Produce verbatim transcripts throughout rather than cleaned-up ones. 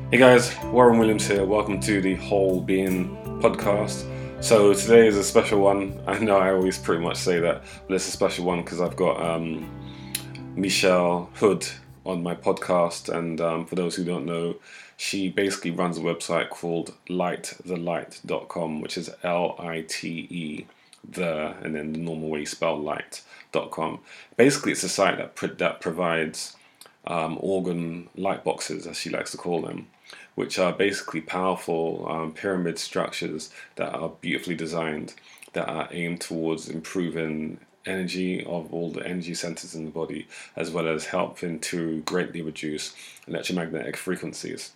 Hey guys, Warren Williams here. Welcome to the Whole Being podcast. So today is a special one. I know I always pretty much say that, but it's a special one because I've got um, Michelle Hood on my podcast, and um, for those who don't know, she basically runs a website called light the light dot com, which is L I T E the and then the normal way you spell light dot com. Basically, it's a site that pro- that provides um, organ light boxes, as she likes to call them, which are basically powerful um, pyramid structures that are beautifully designed, that are aimed towards improving energy of all the energy centers in the body, as well as helping to greatly reduce electromagnetic frequencies.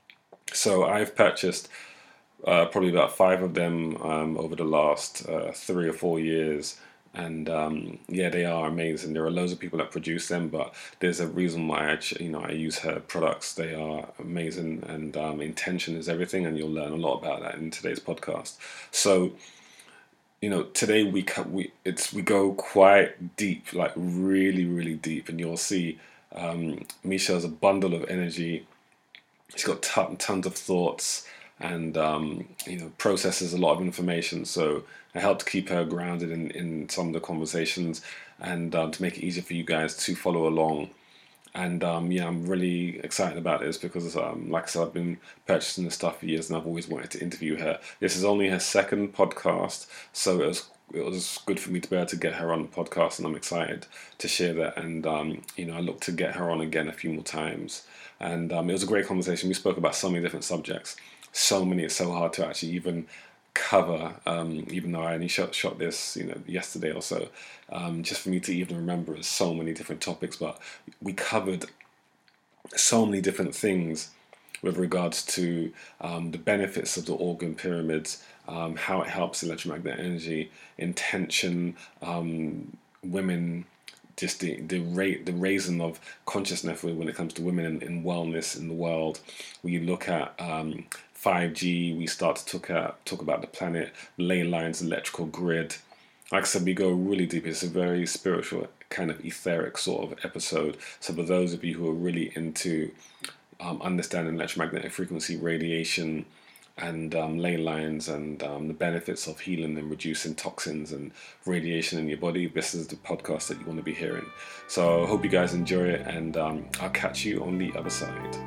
So I've purchased uh, probably about five of them um, over the last uh, three or four years. And um, yeah, they are amazing. There are loads of people that produce them, but there's a reason why I, ch- you know, I use her products. They are amazing, and um, intention is everything. And you'll learn a lot about that in today's podcast. So, you know, today we co- we it's we go quite deep, like really, really deep, and you'll see um, Michelle's a bundle of energy. She's got t- tons of thoughts, and um, you know, processes a lot of information. So I helped keep her grounded in, in some of the conversations, and um, to make it easier for you guys to follow along. And um, yeah, I'm really excited about this because, um, like I said, I've been purchasing this stuff for years, and I've always wanted to interview her. This is only her second podcast, so it was it was good for me to be able to get her on the podcast, and I'm excited to share that. And um, you know, I look to get her on again a few more times. And um, it was a great conversation. We spoke about so many different subjects, so many. It's so hard to actually even cover, um, even though I only shot, shot this, you know, yesterday or so. Um, just for me to even remember, it's so many different topics. But we covered so many different things with regards to um, the benefits of the organ pyramids, um, how it helps electromagnetic energy, intention, um, women, just the the rate the raising of consciousness when it comes to women in, in wellness in the world. We look at um, five G. We start to talk at, talk about the planet, ley lines, electrical grid. Like I said, we go really deep. It's a very spiritual, kind of etheric sort of episode. So for those of you who are really into um, understanding electromagnetic frequency, radiation, and um, ley lines, and um, the benefits of healing and reducing toxins and radiation in your body, this is the podcast that you want to be hearing. So I hope you guys enjoy it, and um, I'll catch you on the other side.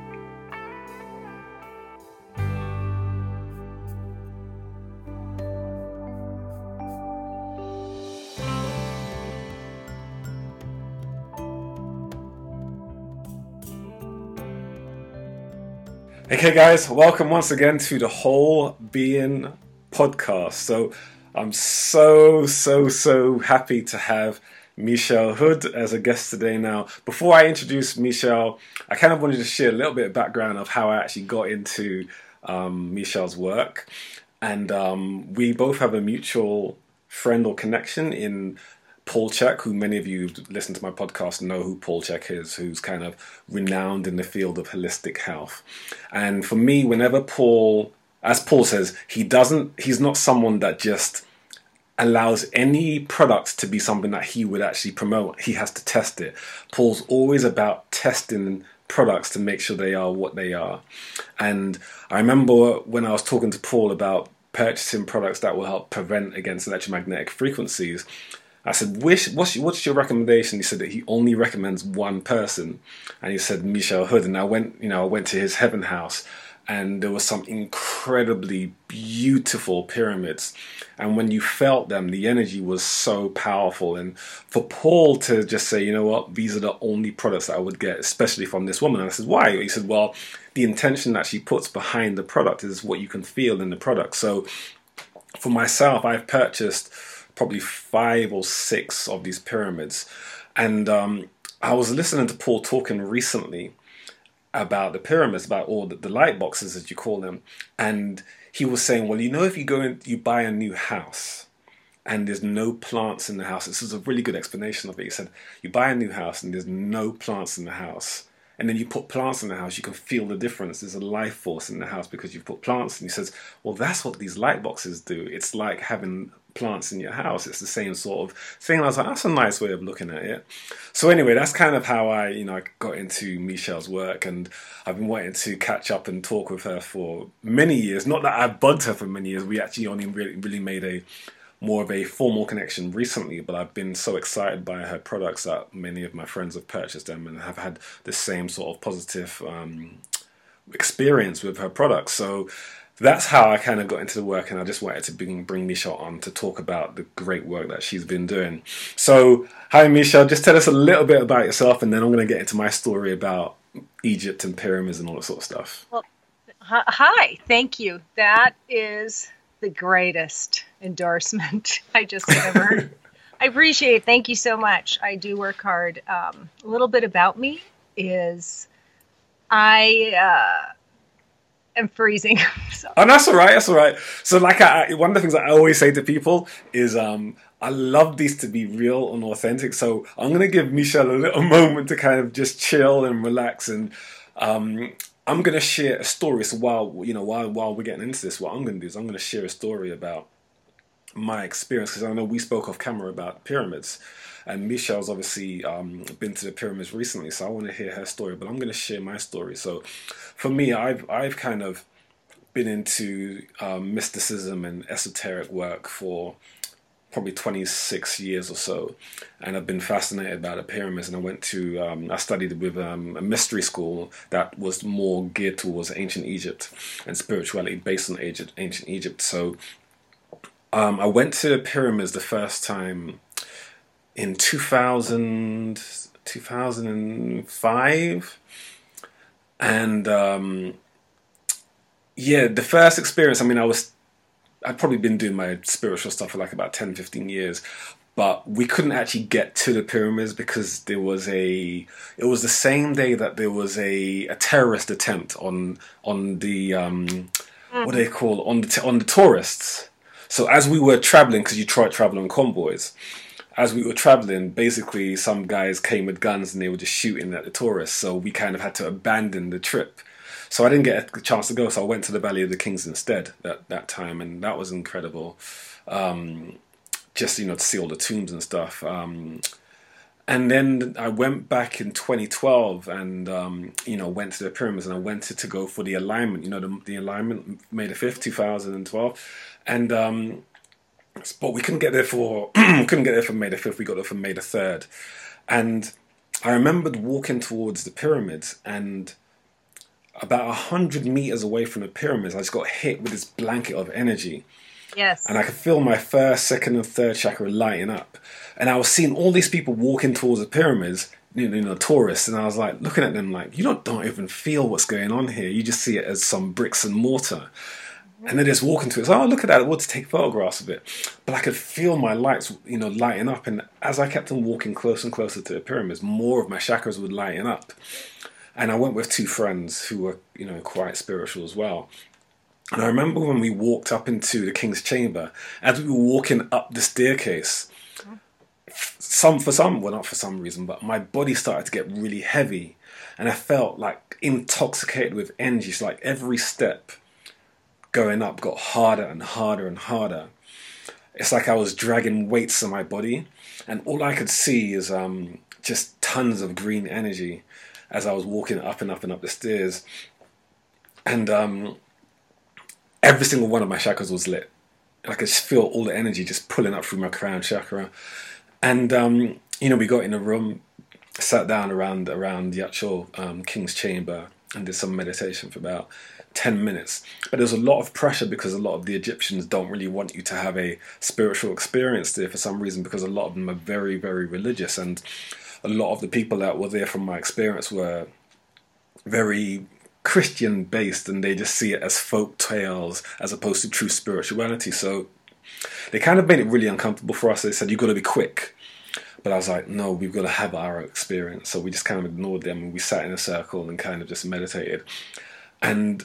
Okay, guys, welcome once again to the Whole Being podcast. So I'm so, so, so happy to have Michelle Hood as a guest today. Now, before I introduce Michelle, I kind of wanted to share a little bit of background of how I actually got into um, Michelle's work. And um, we both have a mutual friend or connection in Paul Chek, who many of you who listen to my podcast know who Paul Chek is, who's kind of renowned in the field of holistic health. And for me, whenever Paul, as Paul says, he doesn't, he's not someone that just allows any product to be something that he would actually promote. He has to test it. Paul's always about testing products to make sure they are what they are. And I remember when I was talking to Paul about purchasing products that will help prevent against electromagnetic frequencies, I said, what's your, what's your recommendation? He said that he only recommends one person, and he said Michelle Hood. And I went, you know, I went to his heaven house, and there was some incredibly beautiful pyramids. And when you felt them, the energy was so powerful. And for Paul to just say, you know what, these are the only products that I would get, especially from this woman. And I said, why? He said, well, the intention that she puts behind the product is what you can feel in the product. So for myself, I've purchased probably five or six of these pyramids. And um, I was listening to Paul talking recently about the pyramids, about all the, the light boxes, as you call them. And he was saying, well, you know, if you go and you buy a new house and there's no plants in the house, this is a really good explanation of it. He said, you buy a new house and there's no plants in the house, and then you put plants in the house, you can feel the difference. There's a life force in the house because you've put plants. And he says, well, that's what these light boxes do. It's like having plants in your house. It's the same sort of thing. And I was like, that's a nice way of looking at it. So anyway, that's kind of how I, you know, got into Michelle's work, and I've been wanting to catch up and talk with her for many years. Not that I've bugged her for many years. We actually only really, really made a more of a formal connection recently, but I've been so excited by her products that many of my friends have purchased them and have had the same sort of positive um, experience with her products. So that's how I kind of got into the work, and I just wanted to bring, bring Michelle on to talk about the great work that she's been doing. So, hi Michelle, just tell us a little bit about yourself, and then I'm going to get into my story about Egypt and pyramids and all that sort of stuff. Well, hi, thank you. That is the greatest endorsement I just ever heard. I appreciate it. Thank you so much. I do work hard. Um, a little bit about me is I uh, am freezing. So. Oh, that's all right. That's all right. So, like, I, one of the things that I always say to people is, um, I love these to be real and authentic. So, I'm going to give Michelle a little moment to kind of just chill and relax, and um, I'm going to share a story. So, while you know, while while we're getting into this, what I'm going to do is I'm going to share a story about my experience, because I know we spoke off camera about pyramids, and Michelle's obviously um, been to the pyramids recently, so I want to hear her story, but I'm going to share my story. So for me, I've I've kind of been into um, mysticism and esoteric work for probably twenty-six years or so, and I've been fascinated by the pyramids, and I went to, um, I studied with um, a mystery school that was more geared towards ancient Egypt and spirituality based on ancient, ancient Egypt. So Um, I went to the pyramids the first time in two thousand, two thousand five, and um, yeah, the first experience, I mean, I was, I'd probably been doing my spiritual stuff for like about ten, fifteen years, but we couldn't actually get to the pyramids because there was a, it was the same day that there was a, a terrorist attempt on, on the, um, what do they call, on the, on the tourists. So as we were traveling, because you try to travel on convoys, as we were traveling, basically some guys came with guns and they were just shooting at the tourists. So we kind of had to abandon the trip. So I didn't get a chance to go. So I went to the Valley of the Kings instead that, that time. And that was incredible. Um, just, you know, to see all the tombs and stuff. Um, and then I went back in twenty twelve and, um, you know, went to the pyramids, and I went to, to go for the alignment, you know, the, the alignment, May the fifth, two thousand twelve. And um, but we couldn't get there for we couldn't get there for May the fifth. We got there for May the third, and I remembered walking towards the pyramids, and about a hundred meters away from the pyramids, I just got hit with this blanket of energy. Yes. And I could feel my first, second, and third chakra lighting up, and I was seeing all these people walking towards the pyramids, you know, you know, tourists, and I was like looking at them like, you don't don't even feel what's going on here. You just see it as some bricks and mortar. And then just walking to it, so, oh, look at that, I want to take photographs of it. But I could feel my lights, you know, lighting up. And as I kept on walking closer and closer to the pyramids, more of my chakras would lighten up. And I went with two friends who were, you know, quite spiritual as well. And I remember when we walked up into the King's Chamber, as we were walking up the staircase, some for some, well, not for some reason, but my body started to get really heavy. And I felt like intoxicated with energy. So like every step going up got harder and harder and harder. It's like I was dragging weights on my body, and all I could see is um, just tons of green energy as I was walking up and up and up the stairs. And um, every single one of my chakras was lit. I could just feel all the energy just pulling up through my crown chakra. And um, you know, we got in a room, sat down around around the actual um, King's Chamber, and did some meditation for about ten minutes. But there's a lot of pressure because a lot of the Egyptians don't really want you to have a spiritual experience there for some reason, because a lot of them are very, very religious, and a lot of the people that were there from my experience were very Christian based, and they just see it as folk tales as opposed to true spirituality. So they kind of made it really uncomfortable for us. They said, you've got to be quick. But I was like, no, we've got to have our experience. So we just kind of ignored them, and we sat in a circle and kind of just meditated. And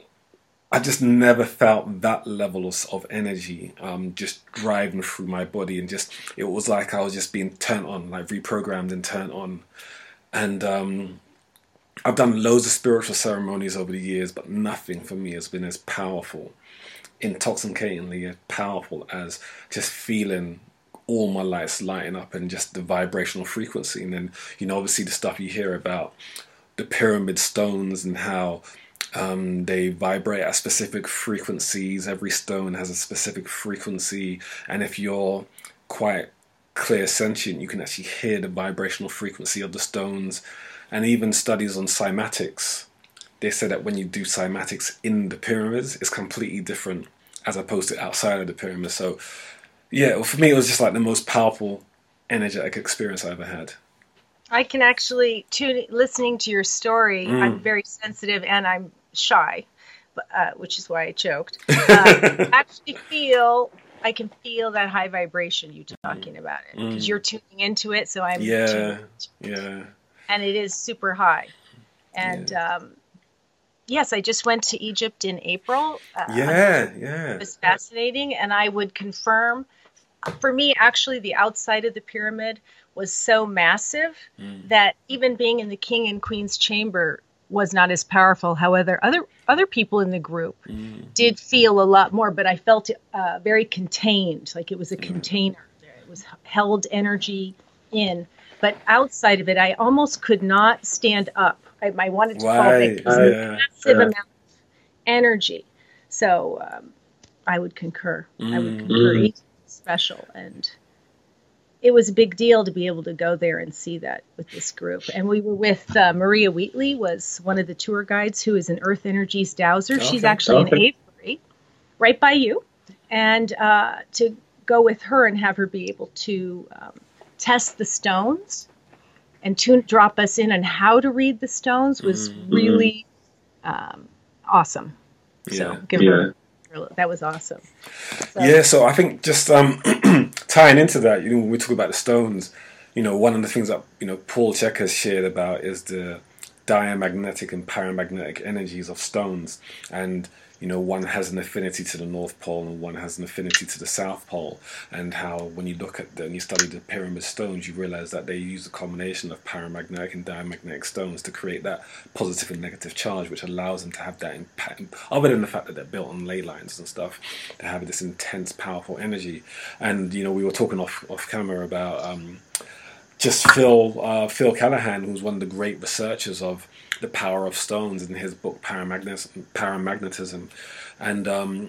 I just never felt that level of, of energy um, just driving through my body, and just, it was like I was just being turned on, like reprogrammed and turned on. And um, I've done loads of spiritual ceremonies over the years, but nothing for me has been as powerful, intoxicatingly as powerful as just feeling all my lights lighting up and just the vibrational frequency. And then, you know, obviously the stuff you hear about the pyramid stones and how um, they vibrate at specific frequencies. Every stone has a specific frequency. And if you're quite clear sentient, you can actually hear the vibrational frequency of the stones. And even studies on cymatics, they say that when you do cymatics in the pyramids, it's completely different as opposed to outside of the pyramid. So yeah, well, for me, it was just like the most powerful, energetic experience I ever had. I can actually, tune, listening to your story, mm. I'm very sensitive and I'm shy, uh, which is why I choked. Uh, actually feel, I can feel that high vibration you talking about it, because mm. you're tuning into it, so I'm yeah, tuning into it. Yeah. And it is super high. And yeah. um, yes, I just went to Egypt in April. Uh, yeah, yeah. It was fascinating, and I would confirm, for me, actually, the outside of the pyramid was so massive mm. that even being in the king and queen's chamber was not as powerful. However, other other people in the group mm. did feel a lot more, but I felt uh, very contained, like it was a mm. container. It was held energy in. But outside of it, I almost could not stand up. I, I wanted to fall back. It was a yeah, massive yeah. amount of energy. So um, I would concur. Mm. I would concur. Mm. Special, and it was a big deal to be able to go there and see that with this group. And we were with uh, Maria Wheatley, was one of the tour guides, who is an Earth Energies dowser. Okay. She's actually okay. in Avery, right by you, and uh, to go with her and have her be able to um, test the stones and to drop us in on how to read the stones was mm-hmm. really um, awesome. Yeah. So give yeah. her. That was awesome. So. Yeah, so I think just um, tying into that, you know, when we talk about the stones, you know, one of the things that, you know, Paul Chek has shared about is the diamagnetic and paramagnetic energies of stones. And, you know, one has an affinity to the North Pole and one has an affinity to the South Pole. And how when you look at the, and you study the pyramid stones, you realize that they use a combination of paramagnetic and diamagnetic stones to create that positive and negative charge, which allows them to have that impact, other than the fact that they're built on ley lines and stuff, to have this intense, powerful energy. And, you know, we were talking off, off camera about um, just Phil, uh, Phil Callahan, who's one of the great researchers of the power of stones in his book Paramagnetism, Paramagnetism. And um,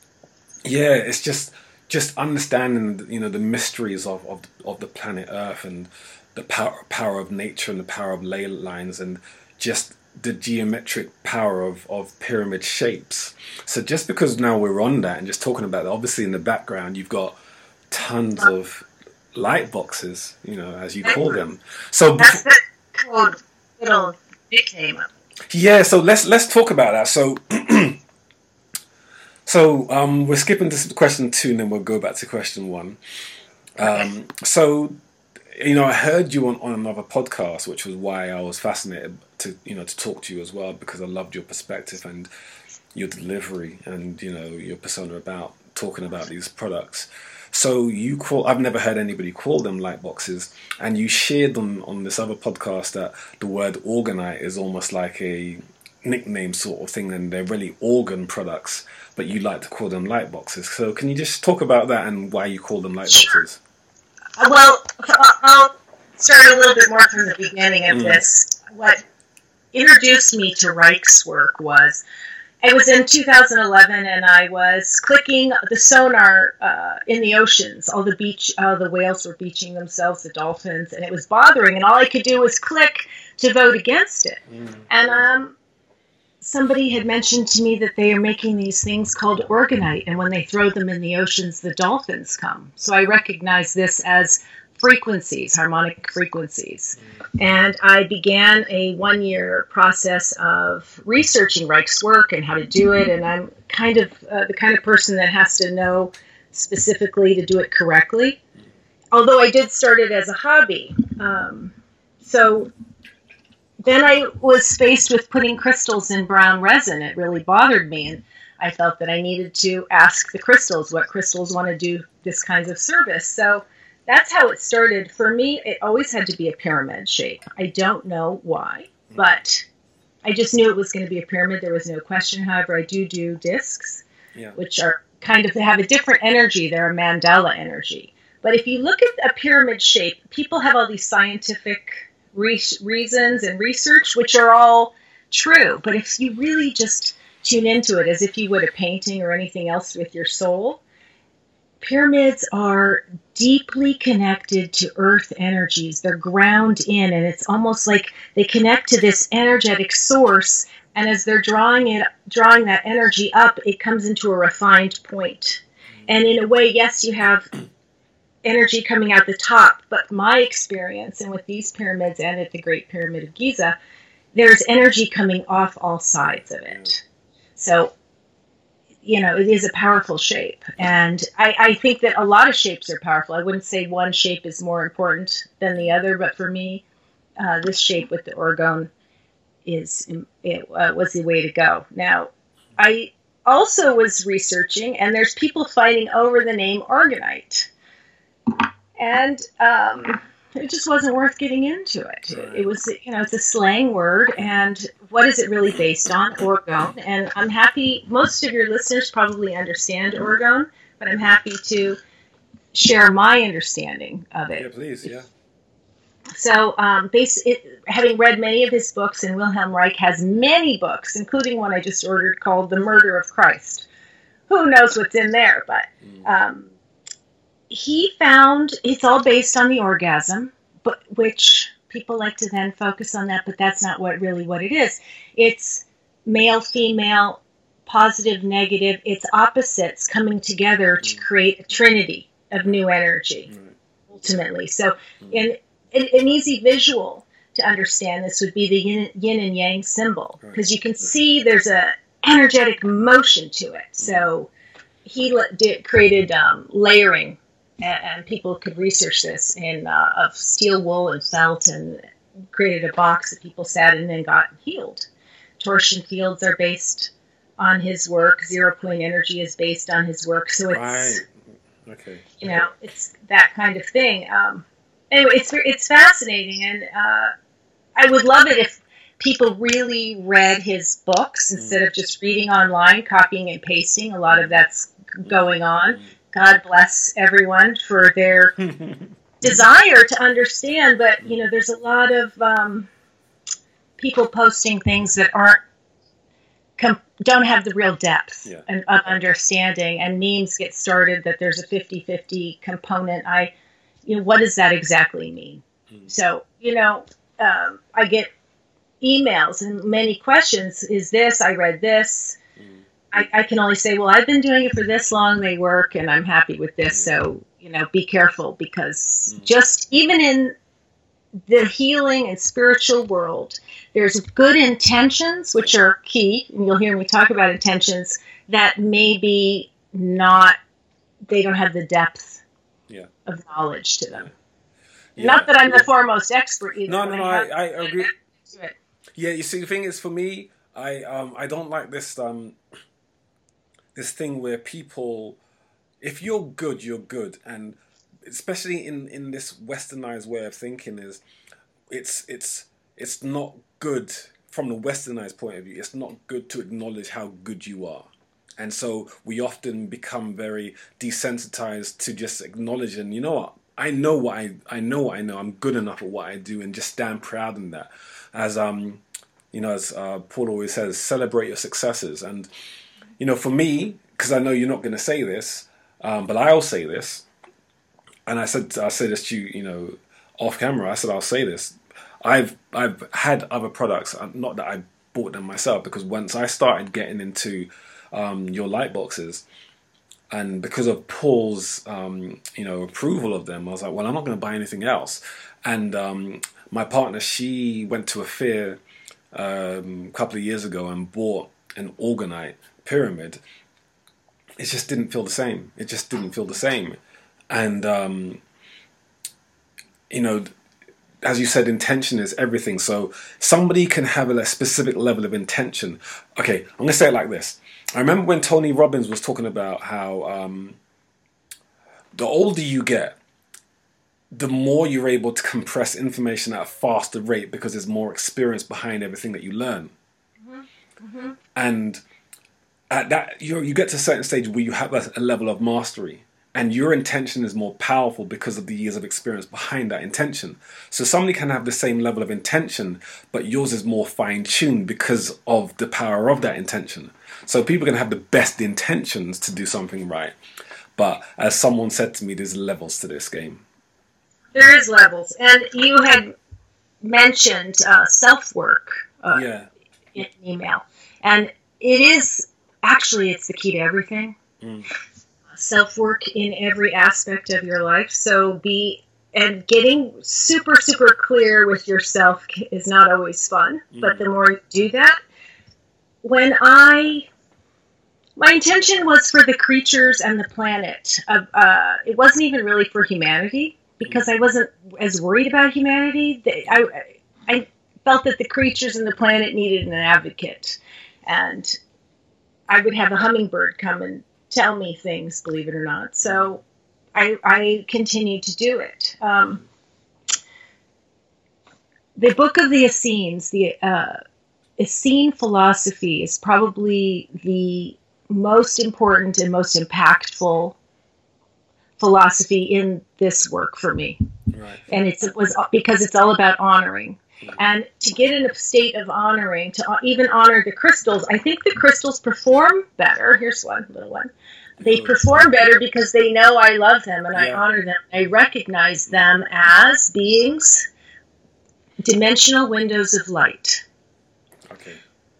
yeah, it's just just understanding, you know, the mysteries of, of of the planet Earth and the power power of nature and the power of ley lines and just the geometric power of, of pyramid shapes. So just because now we're on that and just talking about it, obviously in the background you've got tons of light boxes, you know, as you call them. So that's the code, little nickname. Yeah, so let's let's talk about that. So so um, we're skipping to question two and then we'll go back to question one. Um, okay. So, you know, I heard you on, on another podcast, which was why I was fascinated to, you know, to talk to you as well, because I loved your perspective and your delivery and, you know, your persona about talking about these products. So you call, I've never heard anybody call them light boxes, and you shared on, on this other podcast that the word orgonite is almost like a nickname sort of thing, and they're really organ products, but you like to call them light boxes. So can you just talk about that and why you call them light boxes? Well, I'll start a little bit more from the beginning of mm. this. What introduced me to Reich's work was, it was in two thousand eleven, and I was clicking the sonar uh, in the oceans. All the beach, uh, the whales were beaching themselves, the dolphins, and it was bothering. And all I could do was click to vote against it. Mm. And um, somebody had mentioned to me that they are making these things called orgonite, and when they throw them in the oceans, the dolphins come. So I recognize this as frequencies, harmonic frequencies. And I began a one-year process of researching Reich's work and how to do it, and I'm kind of uh, the kind of person that has to know specifically to do it correctly, although I did start it as a hobby. Um, so then I was faced with putting crystals in brown resin. It really bothered me, and I felt that I needed to ask the crystals what crystals want to do this kinds of service. So that's how it started. For me, it always had to be a pyramid shape. I don't know why, but I just knew it was going to be a pyramid. There was no question. However, I do do discs, Yeah. which are kind of, they have a different energy. They're a mandala energy. But if you look at a pyramid shape, people have all these scientific re- reasons and research, which are all true. But if you really just tune into it as if you would a painting or anything else with your soul, pyramids are deeply connected to earth energies. They're ground in, and it's almost like they connect to this energetic source. And as they're drawing it, drawing that energy up, it comes into a refined point. And in a way, yes, you have energy coming out the top, but my experience, and with these pyramids and at the Great Pyramid of Giza, there's energy coming off all sides of it. So, you know, it is a powerful shape. And I, I think that a lot of shapes are powerful. I wouldn't say one shape is more important than the other, but for me, uh, this shape with the orgone is it uh, was the way to go. Now, I also was researching, and there's people fighting over the name orgonite. And um, it just wasn't worth getting into it. It, it was, you know, it's a slang word, and what is it really based on? Orgone. And I'm happy, most of your listeners probably understand orgone, but I'm happy to share my understanding of it. Yeah, please, yeah. So, um, base, it, having read many of his books, and Wilhelm Reich has many books, including one I just ordered called The Murder of Christ. Who knows what's in there, but um, he found it's all based on the orgasm, but which people like to then focus on that, but that's not what really what it is. It's male, female, positive, negative. It's opposites coming together to create a trinity of new energy, ultimately. So, in An, an easy visual to understand this would be the yin, yin and yang symbol, because you can see there's a energetic motion to it. So he did, created um, layering, and, and people could research this in uh, of steel wool and felt, and created a box that people sat in and got healed. Torsion fields are based on his work. Zero point energy is based on his work. So it's right. Okay. You know, it's that kind of thing. Um, Anyway, it's it's fascinating, and uh, I would love it if people really read his books instead of just reading online, copying and pasting. A lot of that's going on. God bless everyone for their desire to understand, but you know, there's a lot of um, people posting things that aren't com- don't have the real depth yeah. and, of understanding, and memes get started that there's a fifty-fifty component. I You know, what does that exactly mean? Mm. So, you know, um, I get emails and many questions. Is this, I read this. Mm. I, I can only say, well, I've been doing it for this long. They work, and I'm happy with this. Mm. So, you know, be careful, because mm. just even in the healing and spiritual world, there's good intentions, which are key. And you'll hear me talk about intentions that maybe not, they don't have the depth Yeah. of knowledge to them. Yeah. Not that I'm the foremost expert either. No, no, no. I, I agree. It. Yeah, you see, the thing is, for me, I um I don't like this um this thing where people, if you're good, you're good, and especially in, in this westernized way of thinking, is it's it's it's not good from the westernized point of view. It's not good to acknowledge how good you are. And so we often become very desensitized to just acknowledge, and you know what? I know what I I know what I know. I'm good enough at what I do, and just stand proud in that. As um, you know, as uh, Paul always says, celebrate your successes. And you know, for me, because I know you're not going to say this, um, but I'll say this. And I said I say this to you, you know, off camera. I said I'll say this. I've I've had other products, not that I bought them myself, because once I started getting into Um, your light boxes, and because of Paul's um, you know approval of them, I was like, well, I'm not going to buy anything else. And um, my partner, she went to a fair um, a couple of years ago and bought an orgonite pyramid. It just didn't feel the same. It just didn't feel the same. And um, you know, as you said, intention is everything. So somebody can have a specific level of intention. Okay, I'm going to say it like this. I remember when Tony Robbins was talking about how um, the older you get, the more you're able to compress information at a faster rate, because there's more experience behind everything that you learn. Mm-hmm. And at that, you you get to a certain stage where you have a, a level of mastery, and your intention is more powerful because of the years of experience behind that intention. So somebody can have the same level of intention, but yours is more fine-tuned because of the power of that intention. So people can have the best intentions to do something right, but as someone said to me, there's levels to this game. There is levels, and you had mentioned uh, self-work uh, yeah. in an email, and it is actually it's the key to everything. Mm. Self-work in every aspect of your life. So be and getting super super clear with yourself is not always fun, mm. but the more you do that, when I my intention was for the creatures and the planet. Uh, uh, it wasn't even really for humanity, because I wasn't as worried about humanity. I, I felt that the creatures and the planet needed an advocate. And I would have a hummingbird come and tell me things, believe it or not. So I, I continued to do it. Um, the Book of the Essenes, the uh, Essene philosophy, is probably the most important and most impactful philosophy in this work for me. Right. And it's, it was because it's all about honoring. And to get in a state of honoring, to even honor the crystals, I think the crystals perform better. Here's one, little one. They perform better because they know I love them and I yeah. honor them. I recognize them as beings, dimensional windows of light. Okay.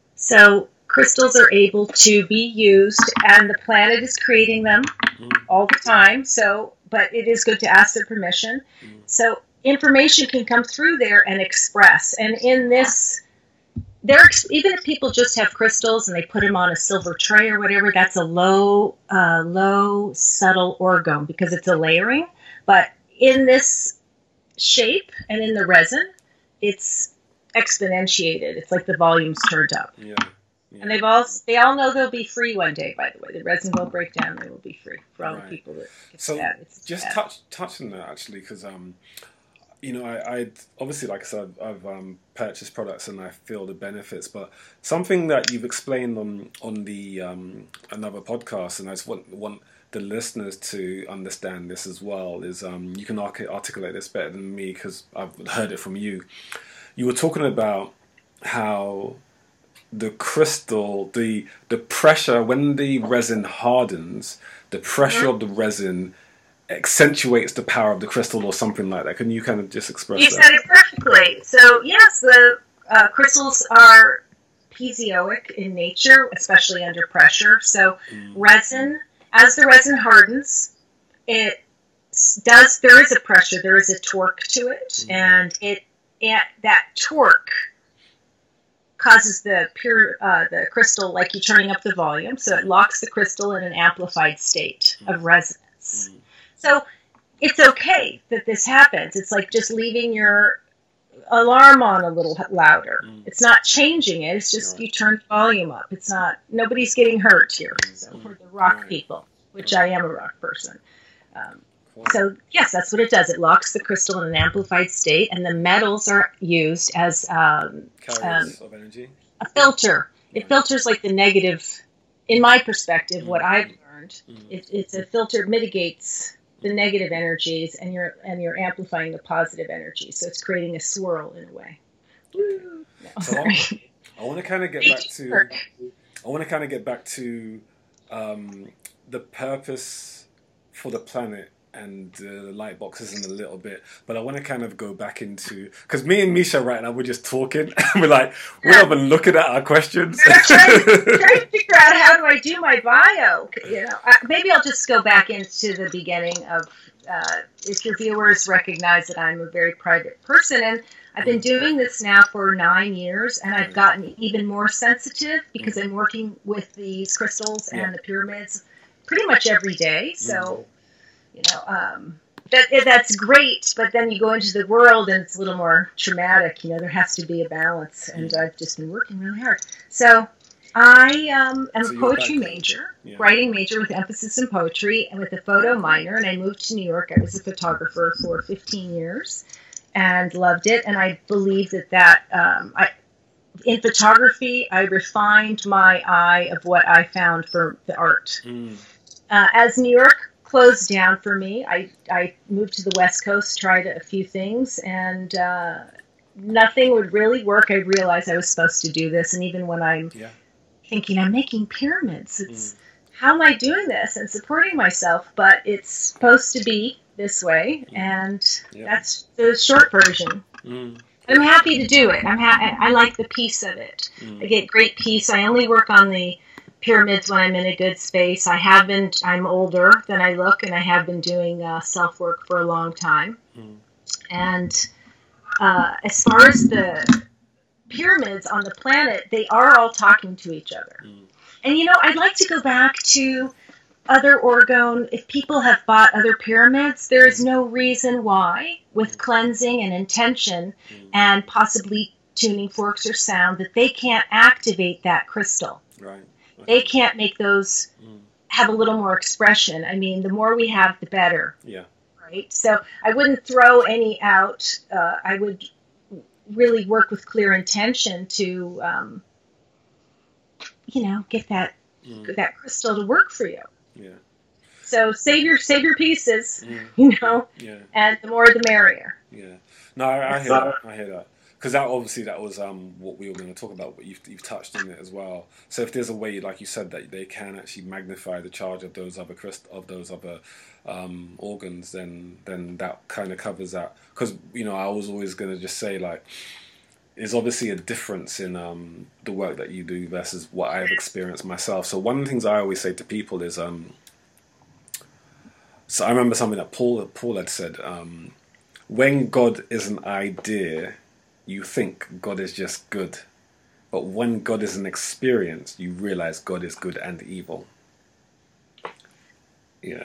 So crystals are able to be used, and the planet is creating them mm. all the time. So, but it is good to ask their permission. Mm. So information can come through there and express. And in this, there, even if people just have crystals and they put them on a silver tray or whatever, that's a low, uh, low, subtle orgone because it's a layering. But in this shape and in the resin, it's exponentiated. It's like the volume's turned up. Yeah. Yeah. And they've all they all know they'll be free one day. By the way, the resin will break down. They will be free for all right. the people that. Get so that. It's just bad. touch touch on that actually, because um, you know, I I obviously like I said I've, I've um, purchased products and I feel the benefits, but something that you've explained on on the um, another podcast, and I just want want the listeners to understand this as well, is um, you can articulate this better than me because I've heard it from you. You were talking about how the crystal, the the pressure, when the resin hardens, the pressure mm-hmm. of the resin accentuates the power of the crystal or something like that. Can you kind of just express you that? You said it perfectly. So yes, the uh, crystals are piezoic in nature, especially under pressure. So mm. resin, as the resin hardens, it does, there is a pressure, there is a torque to it, mm. and it, it that torque causes the pure uh, the crystal, like you turning up the volume, so it locks the crystal in an amplified state mm. of resonance. Mm. So it's okay that this happens. It's like just leaving your alarm on a little louder. Mm. It's not changing it. It's just right. you turn the volume up. It's not, nobody's getting hurt here. So for the rock right. people, which right. I am a rock person. Um, So, yes, that's what it does. It locks the crystal in an amplified state, and the metals are used as um, carriers um, of energy. A filter. It filters like the negative, in my perspective, mm-hmm. what I've learned. Mm-hmm. It, it's a filter, mitigates the negative energies, and you're and you're amplifying the positive energy. So it's creating a swirl in a way. Okay. No, so I, I want to kind of get back to. I want to kind of get back to um, the purpose for the planet and uh, the light boxes in a little bit, but I want to kind of go back into, because me and Misha right now we're just talking and we're like we're not even looking at our questions. I'm trying, trying to figure out how do I do my bio. You know, uh, maybe I'll just go back into the beginning of uh, if your viewers recognize that I'm a very private person, and I've been doing this now for nine years, and I've gotten even more sensitive because I'm working with these crystals and yeah. the pyramids pretty much every day. So. You know, um, that that's great, but then you go into the world and it's a little more traumatic. You know, there has to be a balance, and I've just been working really hard. So I um, am so a poetry major, yeah. writing major with emphasis in poetry, and with a photo minor, and I moved to New York. I was a photographer for fifteen years and loved it, and I believe that that um, I in photography, I refined my eye of what I found for the art. Mm. Uh, as New York closed down for me, I, I moved to the West Coast, tried a few things, and uh, nothing would really work. I realized I was supposed to do this, and even when I'm Yeah. thinking I'm making pyramids, it's Mm. how am I doing this and supporting myself? But it's supposed to be this way, and Yeah. that's the short version. Mm. I'm happy to do it. I'm ha- I like the peace of it. Mm. I get great peace. I only work on the pyramids when I'm in a good space. I have been. I'm older than I look, and I have been doing uh, self work for a long time. Mm. And uh, as far as the pyramids on the planet, they are all talking to each other. Mm. And you know, I'd like to go back to other orgone. If people have bought other pyramids, there is no reason why, with cleansing and intention Mm. and possibly tuning forks or sound, that they can't activate that crystal. Right. They can't make those Mm. have a little more expression. I mean, the more we have, the better. Yeah. Right? So I wouldn't throw any out. Uh, I would really work with clear intention to, um, you know, get that Mm. that crystal to work for you. Yeah. So save your save your pieces, Mm. you know, Yeah. and the more the merrier. Yeah. No, I, I hear that. I hear that. Because that obviously that was um, what we were going to talk about, but you've, you've touched on it as well. So if there's a way, like you said, that they can actually magnify the charge of those other crystal of those other um, organs, then then that kind of covers that. Because you know, I was always going to just say like, there's obviously a difference in um, the work that you do versus what I've experienced myself. So one of the things I always say to people is, um, so I remember something that Paul Paul had said. Um, when God is an idea, you think God is just good. But when God is an experience, you realize God is good and evil. Yeah.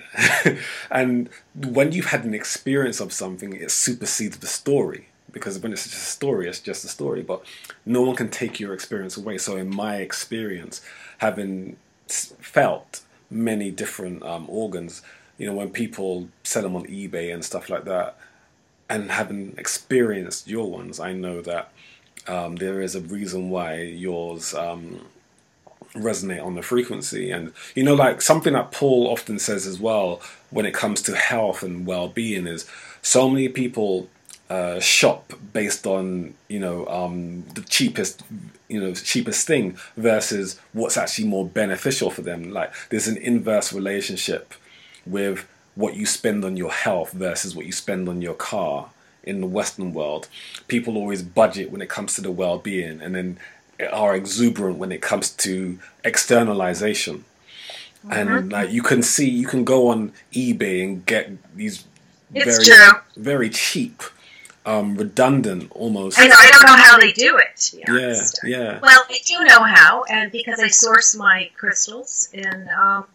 And when you've had an experience of something, it supersedes the story. Because when it's just a story, it's just a story. But no one can take your experience away. So in my experience, having felt many different um, organs, you know, when people sell them on eBay and stuff like that, and having experienced your ones, I know that um, there is a reason why yours um, resonate on the frequency. And, you know, like something that Paul often says as well when it comes to health and well-being is so many people uh, shop based on, you know, um, the cheapest, you know, cheapest thing versus what's actually more beneficial for them. Like there's an inverse relationship with what you spend on your health versus what you spend on your car. In the Western world, people always budget when it comes to the well-being and then are exuberant when it comes to externalization. Mm-hmm. And like you can see, you can go on eBay and get these it's very, true. very cheap, um, redundant almost. I know, I don't know how they do it, to be Yeah, honest. yeah. Well, I do know how, and because I source my crystals in um,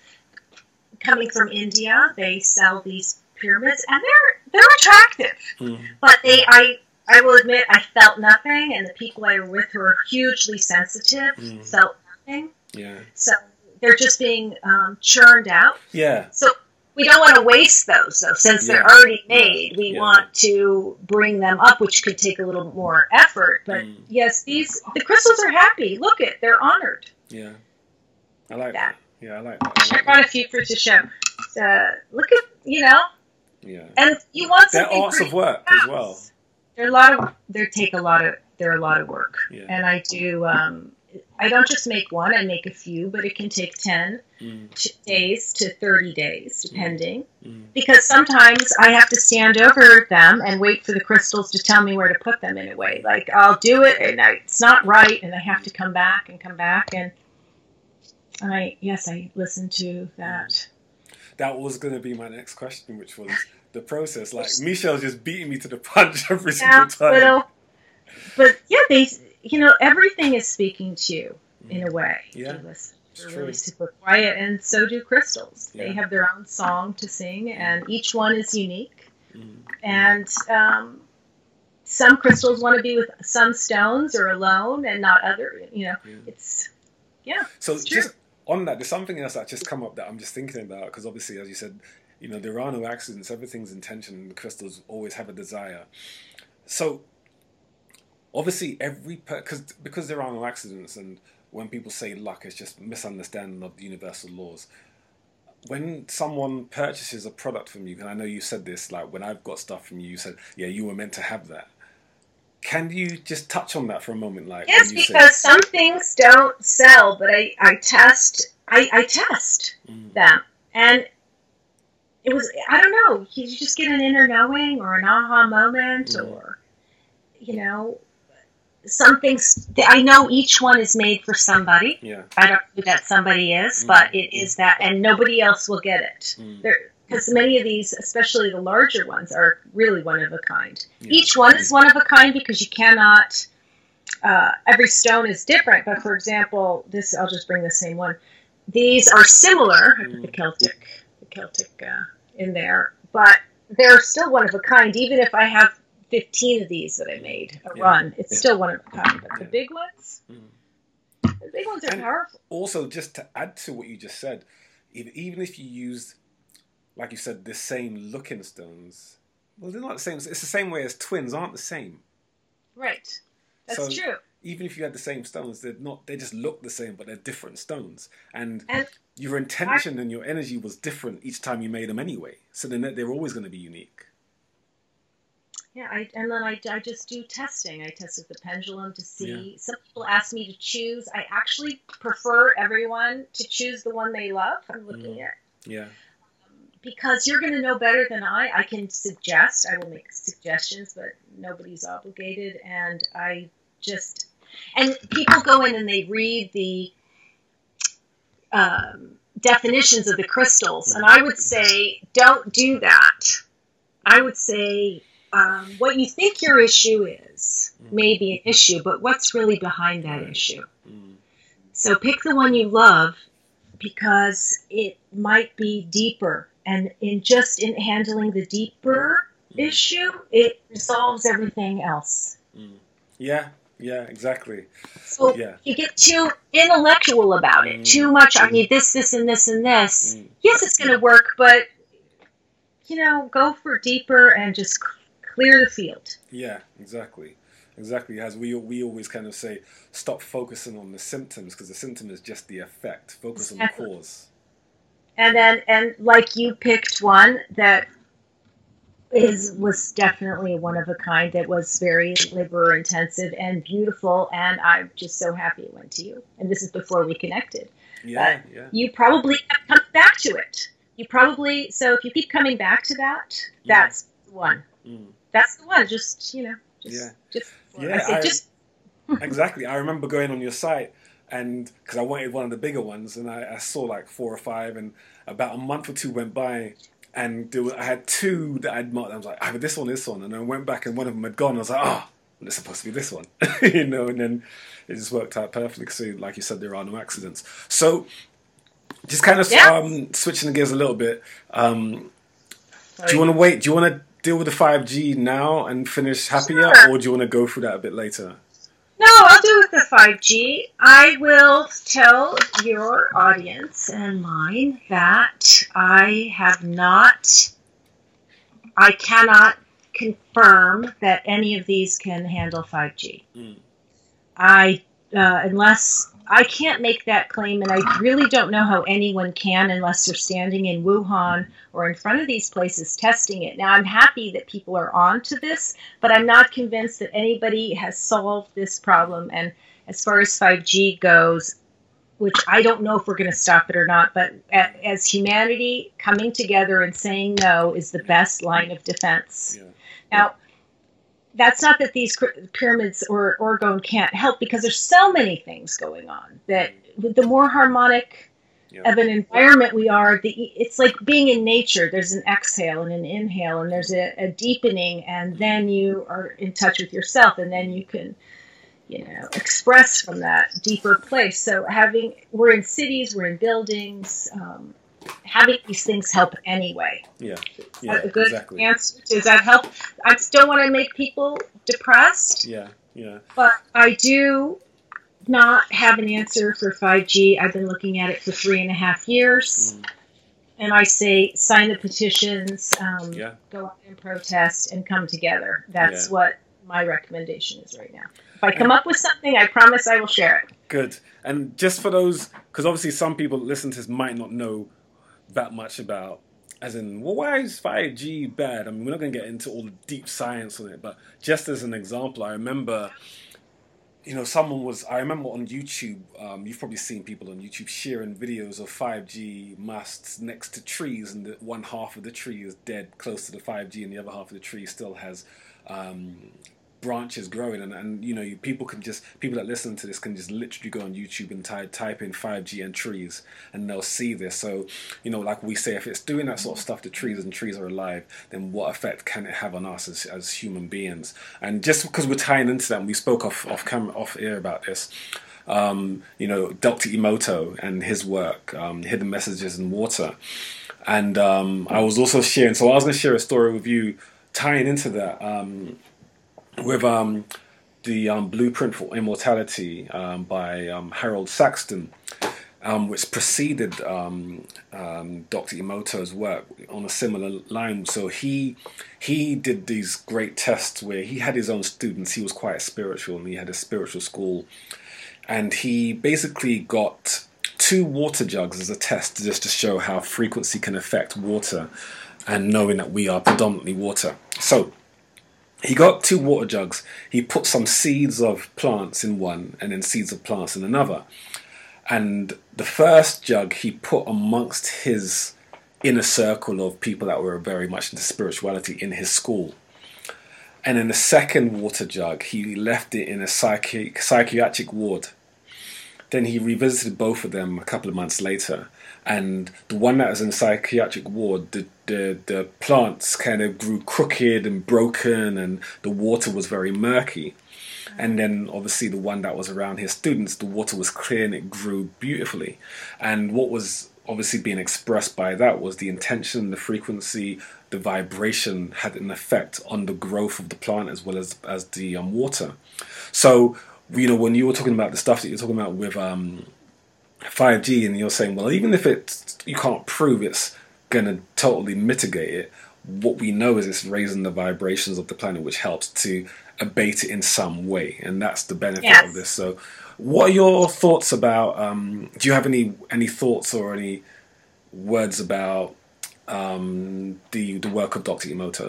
coming from India, they sell these pyramids, and they're they're attractive. Mm. But they, I I will admit, I felt nothing, and the people I were with who were hugely sensitive mm. felt nothing. Yeah. So they're just being um, churned out. Yeah. So we don't want to waste those, though, since yeah. they're already made. Yeah. We yeah. want to bring them up, which could take a little more effort. But mm. yes, these the crystals are happy. Look it, they're honored. Yeah, I like that. that. Yeah, I like that. I, like I brought a few for to show. Uh, look at you know. Yeah. And you want they're something arts of work fast. As well. They're a lot of they take a lot of they're a lot of work. Yeah. And I do um, I don't just make one, I make a few, but it can take ten mm. days to thirty days, depending. Mm. Because sometimes I have to stand over them and wait for the crystals to tell me where to put them in a way. Like I'll do it and I, it's not right and I have to come back and come back and and I yes, I listen to that. That was going to be my next question, which was the process. Like, Michelle's just beating me to the punch every yeah, single time. But, uh, but yeah, they, you know, everything is speaking to you in a way. Yeah, you listen. They're true. really super quiet, and so do crystals. Yeah. They have their own song to sing, and each one is unique. Mm. And um, some crystals want to be with some stones or alone, and not other. You know, yeah. it's yeah. So it's just. True. On that, there's something else that just come up that I'm just thinking about, because obviously, as you said, you know, there are no accidents, everything's intention, the crystals always have a desire. So, obviously every because because there are no accidents, and when people say luck, it's just misunderstanding of the universal laws. When someone purchases a product from you, and I know you said this, like when I've got stuff from you, you said, yeah, you were meant to have that. Can you just touch on that for a moment? Like, yes, when you because say, some things don't sell, but I, I test, I, I test mm. them. And it was, I don't know, you just get an inner knowing or an aha moment mm. or, you know, some things, I know each one is made for somebody. Yeah. I don't know who that somebody is, Mm. but it is that, and nobody else will get it. Mm. Because many of these, especially the larger ones, are really one of a kind. Yeah. Each one is one of a kind because you cannot, uh, every stone is different. But for example, this, I'll just bring the same one. These are similar, I put the Celtic, the Celtic uh, in there, but they're still one of a kind. Even if I have fifteen of these that I made a Yeah. run, it's Yeah. still one of a kind. But the Yeah. big ones, Mm. the big ones are And powerful. also, just to add to what you just said, even even if you used, like you said, the same looking stones, well, they're not the same. It's the same way as twins aren't the same. Right. That's So true. even if you had the same stones, they're not. They just look the same, but they're different stones. And, And your intention and your energy was different each time you made them anyway. So then they're always going to be unique. yeah, I, and then I, I just do testing. I tested the pendulum to see. Yeah. Some people ask me to choose. I actually prefer everyone to choose the one they love. I'm looking Mm. at. Yeah. Because you're going to know better than I. I can suggest. I will make suggestions, but nobody's obligated. And I just... And people go in and they read the um, definitions of the crystals. And I would say, don't do that. I would say, um, what you think your issue is may be an issue, but what's really behind that issue? Mm. So pick the one you love because it might be deeper. And in just in handling the deeper Mm. issue, it resolves everything else. Mm. Yeah. Yeah. Exactly. So Yeah. you get too intellectual about it, Mm. too much, I need this, this, and this, and this. Mm. Yes, it's going to work, but, you know, go for deeper and just c- clear the field. Yeah, exactly. Exactly. As we we always kind of say, stop focusing on the symptoms because the symptom is just the effect. Focus Exactly. on the cause. And then, and like you picked one that is was definitely one of a kind, that was very labor intensive and beautiful, and I'm just so happy it went to you. And this is before we connected. Yeah, But yeah. you probably kept coming back to it. You probably, so if you keep coming back to that, Yeah. that's the one. Mm. That's the one. Just, you know, just, Yeah. just, Yeah, I say I- just, Exactly. I remember going on your site and because I wanted one of the bigger ones, and I, I saw like four or five, and about a month or two went by, and there were, I had two that I'd marked. I was like, I have this one, this one, and I went back and one of them had gone. I was like, ah, oh, it's supposed to be this one, you know. And then it just worked out perfectly. So, like you said, there are no accidents. So, just kind of Yeah. um, switching the gears a little bit. Um, do you want to wait? Do you want to deal with the five G now and finish happier, Sure. or do you want to go through that a bit later? No, I'll do with the five G. I will tell your audience and mine that I have not, I cannot confirm that any of these can handle five G. Mm. I, uh, unless, I can't make that claim, and I really don't know how anyone can unless they're standing in Wuhan or in front of these places testing it. Now, I'm happy that people are on to this, but I'm not convinced that anybody has solved this problem. And as far as five G goes, which I don't know if we're going to stop it or not, but a- as humanity, coming together and saying no is the best line of defense. Yeah. Now, that's not that these cr- pyramids or orgone can't help, because there's so many things going on that the more harmonic Yeah. of an environment we are, the it's like being in nature. There's an exhale and an inhale, and there's a, a deepening, and then you are in touch with yourself, and then you can, you know, express from that deeper place. So having, we're in cities, we're in buildings, um, having these things help anyway. Yeah. Is Yeah. that a good Exactly. answer? Does that help? I still want to make people depressed, Yeah. Yeah. but I do not have an answer for five G. I've been looking at it for three and a half years. Mm. And I say, sign the petitions, um, Yeah. go out and protest, and come together. That's Yeah. what my recommendation is right now. If I come up with something, I promise I will share it. Good. And just for those, because obviously some people that listen to this might not know that much about, as in, well, why is five G bad? I mean, we're not going to get into all the deep science on it, but just as an example, I remember, you know, someone was, I remember on YouTube, um, you've probably seen people on YouTube sharing videos of five G masts next to trees, and the one half of the tree is dead close to the five G, and the other half of the tree still has um, branches growing. And, and, you know, you, people can just, people that listen to this can just literally go on YouTube and type, type in five G and trees, and they'll see this. So, you know, like we say, if it's doing that sort of stuff to trees and trees are alive, then what effect can it have on us as, as human beings? And just because we're tying into that, and we spoke off, off camera, off air about this, um, you know, Doctor Emoto and his work, um, Hidden Messages in Water. And um, I was also sharing, so I was going to share a story with you tying into that, um, with um, the um, Blueprint for Immortality um, by um, Harold Saxton, um, which preceded um, um, Doctor Emoto's work on a similar line. So he he did these great tests where he had his own students. He was quite spiritual, and he had a spiritual school. And he basically got two water jugs as a test, just to show how frequency can affect water, and knowing that we are predominantly water. So he got two water jugs. He put some seeds of plants in one and then seeds of plants in another. And the first jug he put amongst his inner circle of people that were very much into spirituality in his school. And in the second water jug, he left it in a psychi- psychiatric ward. Then he revisited both of them a couple of months later. And the one that was in the psychiatric ward, the, the, the plants kind of grew crooked and broken, and the water was very murky. And then obviously the one that was around his students, the water was clear and it grew beautifully. And what was obviously being expressed by that was the intention, the frequency, the vibration had an effect on the growth of the plant as well as, as the um, water. So, you know, when you were talking about the stuff that you're talking about with um, five G, and you're saying, well, even if it you can't prove it's going to totally mitigate it, what we know is it's raising the vibrations of the planet, which helps to abate it in some way, and that's the benefit yes. of this. So, what are your thoughts about? Um, do you have any any thoughts or any words about um, the the work of Doctor Emoto?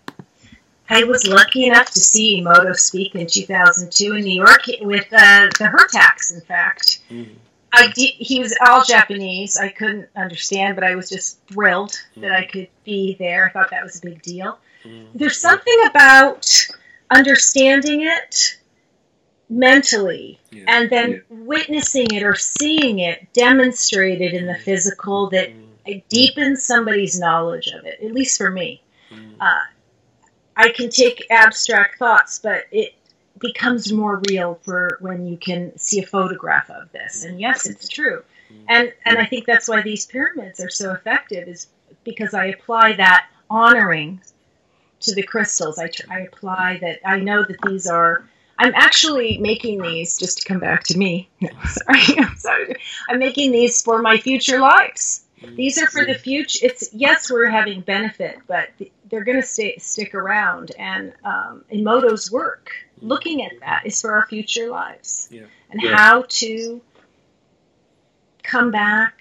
I was lucky enough to see Emoto speak in two thousand two in New York with uh, the Hertax, in fact. Mm. I did, he was all Japanese. I couldn't understand, but I was just thrilled mm. that I could be there. I thought that was a big deal. Mm. There's something about understanding it mentally yeah. and then yeah. witnessing it or seeing it demonstrated in the physical that mm. it deepens somebody's knowledge of it, at least for me. Mm. Uh, I can take abstract thoughts, but it becomes more real for when you can see a photograph of this. And yes, it's true. And and I think that's why these pyramids are so effective, is because I apply that honoring to the crystals. I, I apply that. I know that these are, I'm actually making these, just to come back to me. No, sorry, I'm sorry. I'm making these for my future lives. These are for the future. It's yes, we're having benefit, but they're going to stay stick around. And um, Emoto's work, looking at that, is for our future lives yeah. and yeah. how to come back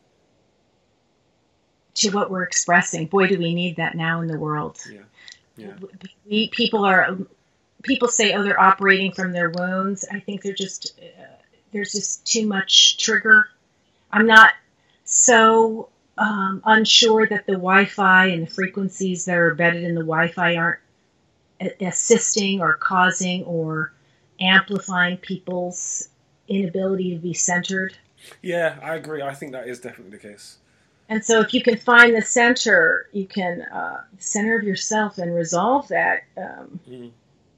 to what we're expressing. Boy, do we need that now in the world. Yeah. Yeah. We, people are. People say, oh, they're operating from their wounds. I think they're just uh, there's just too much trigger. I'm not so um, unsure that the Wi-Fi and the frequencies that are embedded in the Wi-Fi aren't assisting or causing or amplifying people's inability to be centered. Yeah, I agree. I think that is definitely the case. And so if you can find the center, you can uh, the center of yourself and resolve that um, mm.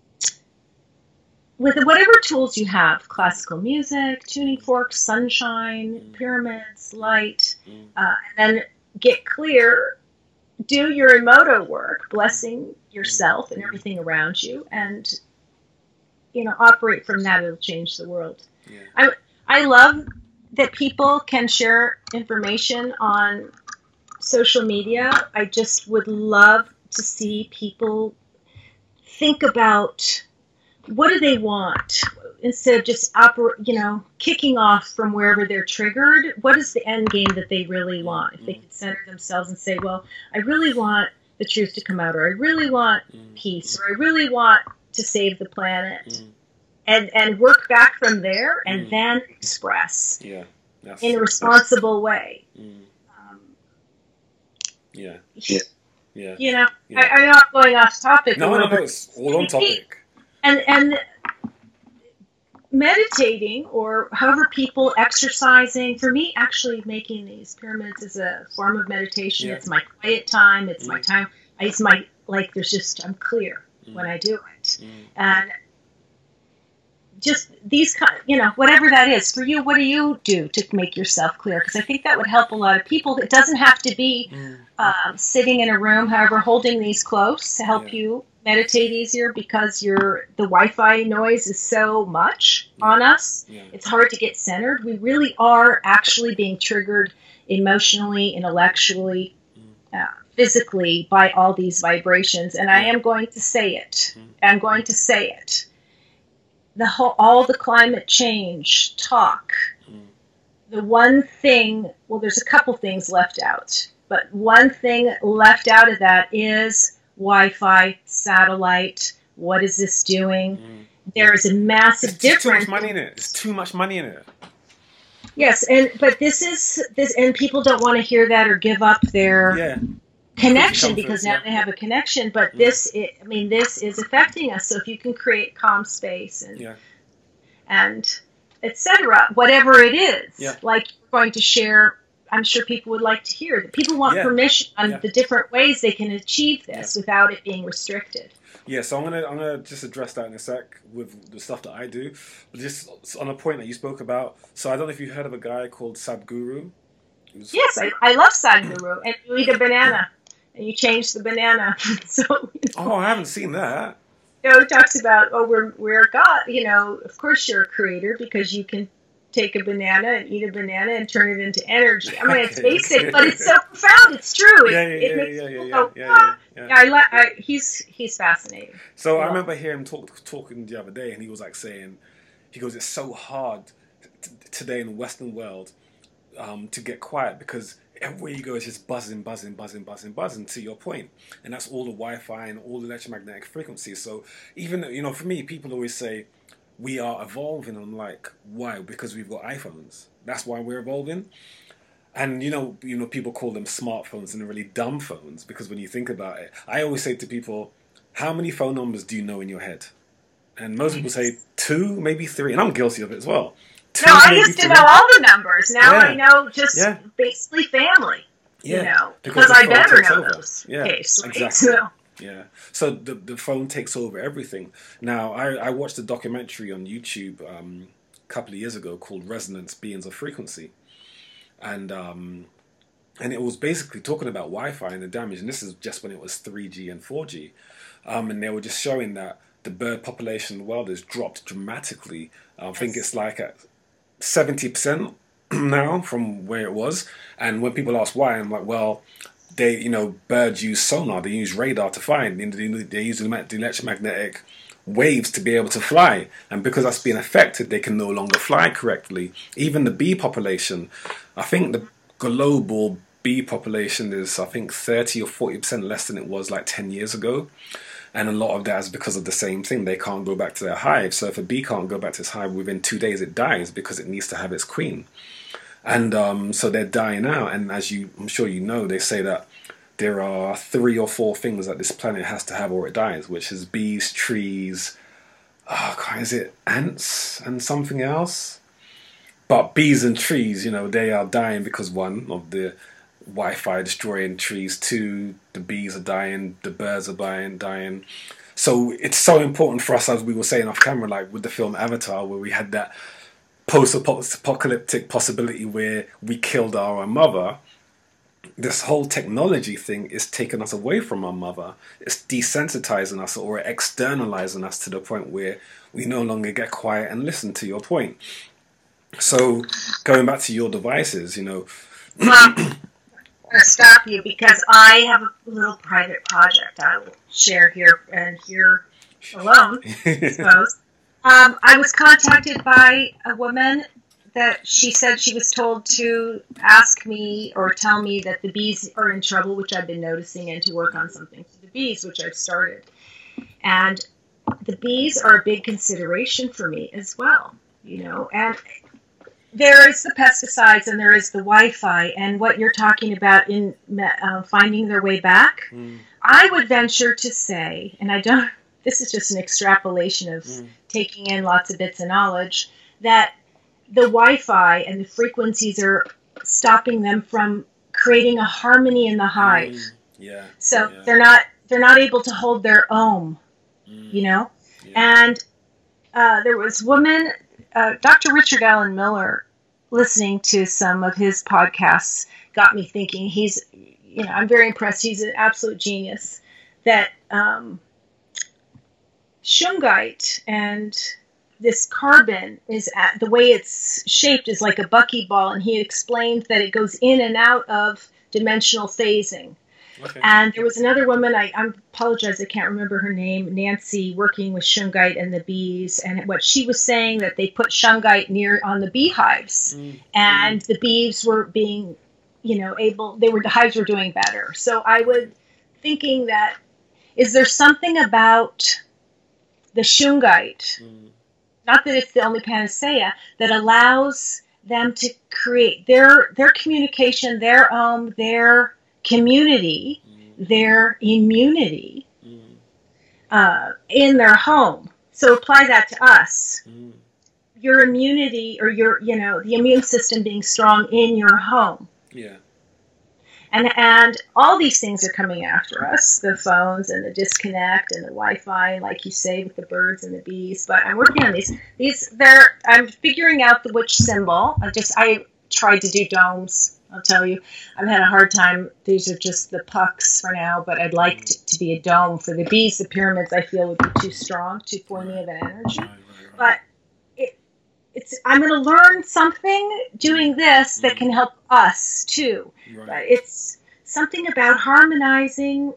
with whatever tools you have, classical music, tuning forks, sunshine, mm. pyramids, light, mm. uh, and then get clear, do your Emoto work, blessing yourself mm. and everything around you, and, you know, operate from that. It'll change the world. Yeah. I, I love that people can share information on social media. I just would love to see people think about what do they want? Instead of just oper- you know, kicking off from wherever they're triggered, what is the end game that they really want? If they could center themselves and say, well, I really want the truth to come out, or I really want mm. peace, or I really want to save the planet, mm. and and work back from there, and mm. then express yeah, in a responsible way. Mm. Um, yeah. Yeah. You know, yeah. I, I'm not going off topic. No, no, no, it's all on topic. And and meditating, or however people exercising, for me, actually making these pyramids is a form of meditation. Yeah. It's my quiet time. It's mm. my time. It's my, like, there's just, I'm clear mm. when I do it. Mm. And just these kind, you know, whatever that is for you, what do you do to make yourself clear? Because I think that would help a lot of people. It doesn't have to be mm. um, sitting in a room, however, holding these close to help yeah. you meditate easier, because your the Wi-Fi noise is so much yeah. on us. Yeah. It's hard to get centered. We really are actually being triggered emotionally, intellectually, mm. uh, physically by all these vibrations. And yeah. I am going to say it. Mm. I'm going to say it. The whole, all the climate change talk, mm. the one thing, well, there's a couple things left out, but one thing left out of that is Wi-Fi, satellite. What is this doing? Mm. There is a massive There's difference. Too much money in it. There's too much money in it. Yes, and but this is this, and people don't want to hear that or give up their yeah. connection, because now yeah. they have a connection. But mm. this, it, I mean, this is affecting us. So if you can create calm space and yeah. and et cetera, whatever it is, yeah. like you're going to share. I'm sure people would like to hear that. People want yeah. permission on yeah. the different ways they can achieve this yeah. without it being restricted. Yeah, so I'm gonna I'm gonna just address that in a sec with the stuff that I do, but just on a point that you spoke about. So I don't know if you heard of a guy called Sadhguru. Was... Yes, I, I love Sadhguru. And you eat a banana, and you change the banana. so. You know, oh, I haven't seen that. You know, he talks about oh, we're we're God. You know, of course you're a creator, because you can take a banana and eat a banana and turn it into energy. I mean, it's basic, but it's so profound. It's true. It, yeah, yeah, it makes yeah, people yeah, go, yeah, ah. yeah, yeah. yeah I, li- I He's he's fascinating. So yeah. I remember hearing him talk, talking the other day, and he was like saying, he goes, it's so hard t- today in the Western world um, to get quiet, because everywhere you go is just buzzing, buzzing, buzzing, buzzing, buzzing, to your point. And that's all the Wi-Fi and all the electromagnetic frequencies. So even, you know, for me, people always say, we are evolving. I'm like, why? Because we've got iPhones. That's why we're evolving. And you know, you know, people call them smartphones, and they're really dumb phones, because when you think about it, I always say to people, how many phone numbers do you know in your head? And most people say two, maybe three, and I'm guilty of it as well. Two, no, I used to know all the numbers. Now yeah. I know just yeah. basically family. Yeah, you know, because, because I better know over. those. Yeah, case, right? Exactly. So. Yeah, so the the phone takes over everything. Now, I, I watched a documentary on YouTube um, a couple of years ago called Resonance: Beings of Frequency, and um, and it was basically talking about Wi-Fi and the damage. And this is just when it was three G and four G, um, and they were just showing that the bird population in the world has dropped dramatically. I yes. think it's like at seventy percent now from where it was. And when people ask why, I'm like, well, they, you know, birds use sonar, they use radar to find, they use the electromagnetic waves to be able to fly. And because that's being affected, they can no longer fly correctly. Even the bee population, I think the global bee population is, I think, thirty or forty percent less than it was like ten years ago. And a lot of that is because of the same thing. They can't go back to their hive. So if a bee can't go back to its hive within two days, it dies because it needs to have its queen. And um, so they're dying out. And as you, I'm sure you know, they say that there are three or four things that this planet has to have or it dies, which is bees, trees, oh, is it ants and something else? But bees and trees, you know, they are dying because, one, of the Wi-Fi destroying trees, two, the bees are dying, the birds are dying, dying. So it's so important for us, as we were saying off camera, like with the film Avatar, where we had that post-apocalyptic possibility where we killed our mother. This whole technology thing is taking us away from our mother. It's desensitizing us or externalizing us to the point where we no longer get quiet and listen, to your point. So going back to your devices, you know... Well, I'm going to stop you because I have a little private project I will share here, and here alone, I suppose. Um, I was contacted by a woman that she said she was told to ask me or tell me that the bees are in trouble, which I've been noticing, and to work on something for the bees, which I've started. And the bees are a big consideration for me as well, you know, and there is the pesticides and there is the Wi-Fi, and what you're talking about in uh, finding their way back. Mm. I would venture to say, and I don't, this is just an extrapolation of mm. taking in lots of bits of knowledge, that the Wi-Fi and the frequencies are stopping them from creating a harmony in the hive. Mm. Yeah. So yeah. they're not, they're not able to hold their own, mm. you know, yeah. and uh, there was woman, Uh, Doctor Richard Allen Miller, listening to some of his podcasts got me thinking. He's, you know, I'm very impressed. He's an absolute genius. That um, shungite and this carbon is at, the way it's shaped is like a buckyball, and he explained that it goes in and out of dimensional phasing. Okay. And there was another woman, I, I apologize, I can't remember her name, Nancy, working with shungite and the bees. And what she was saying, that they put shungite near on the beehives, mm. and mm. the bees were being, you know, able, they were, the hives were doing better. So I was thinking that, is there something about the shungite, mm. not that it's the only panacea, that allows them to create their, their communication, their home, their community, mm. their immunity mm. uh, in their home. So apply that to us. Mm. Your immunity, or your, you know, the immune system being strong in your home. Yeah. And and all these things are coming after us, the phones and the disconnect and the Wi-Fi, like you say, with the birds and the bees. But I'm working on these. These, they're, I'm figuring out the witch symbol. I just, I tried to do domes. I'll tell you, I've had a hard time. These are just the pucks for now, but I'd like to, to be a dome. For the bees, the pyramids, I feel, would be too strong, too formy of an energy. Right, right, right. But it, it's, I'm going to learn something doing this that can help us too. Right. But it's something about harmonizing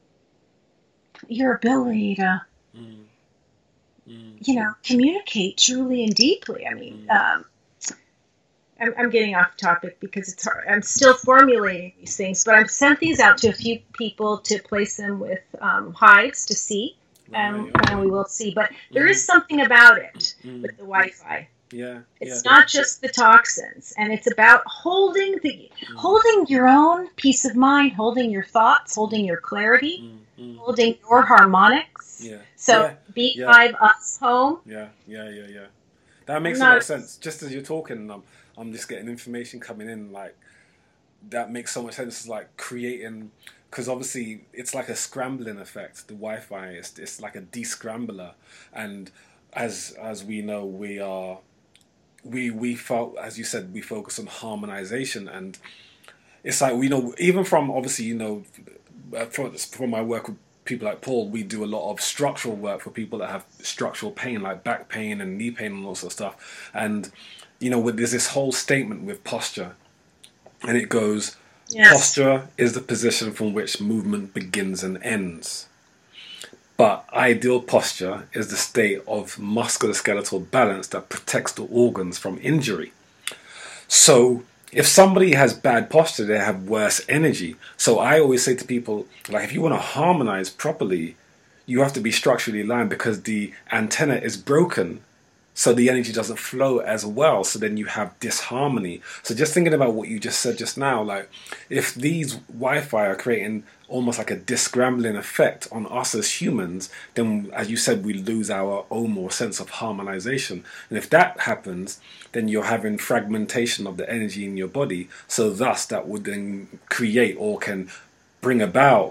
your ability to, mm. Mm. you know, communicate truly and deeply. I mean, mm. um, I'm, I'm getting off topic because it's hard. I'm still formulating these things, but I've sent these out to a few people to place them with um, hives to see, um, right, and we will see. But there mm-hmm. is something about it mm-hmm. with the Wi-Fi. Yeah, it's yeah. not just the toxins, and it's about holding the mm-hmm. holding your own peace of mind, holding your thoughts, holding your clarity, mm-hmm. holding your harmonics. Yeah. So yeah. beehive, yeah. us, home. Yeah, yeah, yeah, yeah. That makes not, a lot of sense. Just as you're talking, um. I'm just getting information coming in, like, that makes so much sense. It's like creating, because obviously it's like a scrambling effect. The Wi-Fi is it's like a de-scrambler, and as as we know, we are we we felt, as you said, we focus on harmonization, and it's like, we know, even from obviously, you know, from, from my work with people like Paul, we do a lot of structural work for people that have structural pain, like back pain and knee pain and all sorts of stuff, and you know, there's this whole statement with posture, and it goes, yes. Posture is the position from which movement begins and ends. But ideal posture is the state of musculoskeletal balance that protects the organs from injury. So if somebody has bad posture, they have worse energy. So I always say to people, like, if you want to harmonize properly, you have to be structurally aligned, because the antenna is broken. So the energy doesn't flow as well. So then you have disharmony. So just thinking about what you just said just now, like, if these Wi-Fi are creating almost like a discrambling effect on us as humans, then, as you said, we lose our own or sense of harmonization. And if that happens, then you're having fragmentation of the energy in your body. So thus that would then create or can bring about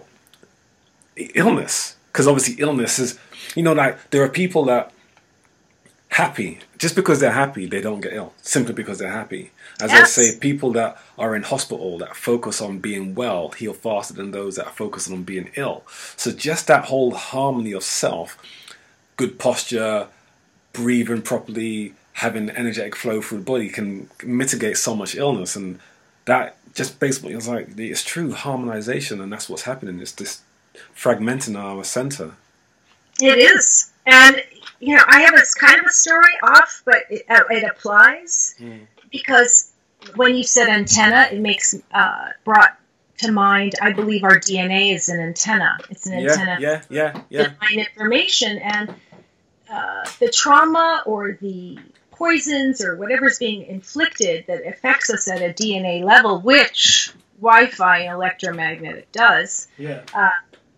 illness. Because obviously illness is, you know, like, there are people that happy, just because they're happy, they don't get ill, simply because they're happy. As yes. I say, people that are in hospital that focus on being well heal faster than those that are focused on being ill. So just that whole harmony of self, good posture, breathing properly, having energetic flow through the body can mitigate so much illness. And that just basically, it's like, it's true harmonization, and that's what's happening. It's this fragmenting our center. It is. And, you know, I have a kind of a story off, but it, uh, it applies mm. because when you said antenna, it makes, uh, brought to mind, I believe our D N A is an antenna. It's an yeah, antenna. Yeah, yeah, yeah. Divine information. And uh, the trauma or the poisons or whatever's being inflicted that affects us at a D N A level, which Wi-Fi and electromagnetic does. Yeah. Uh,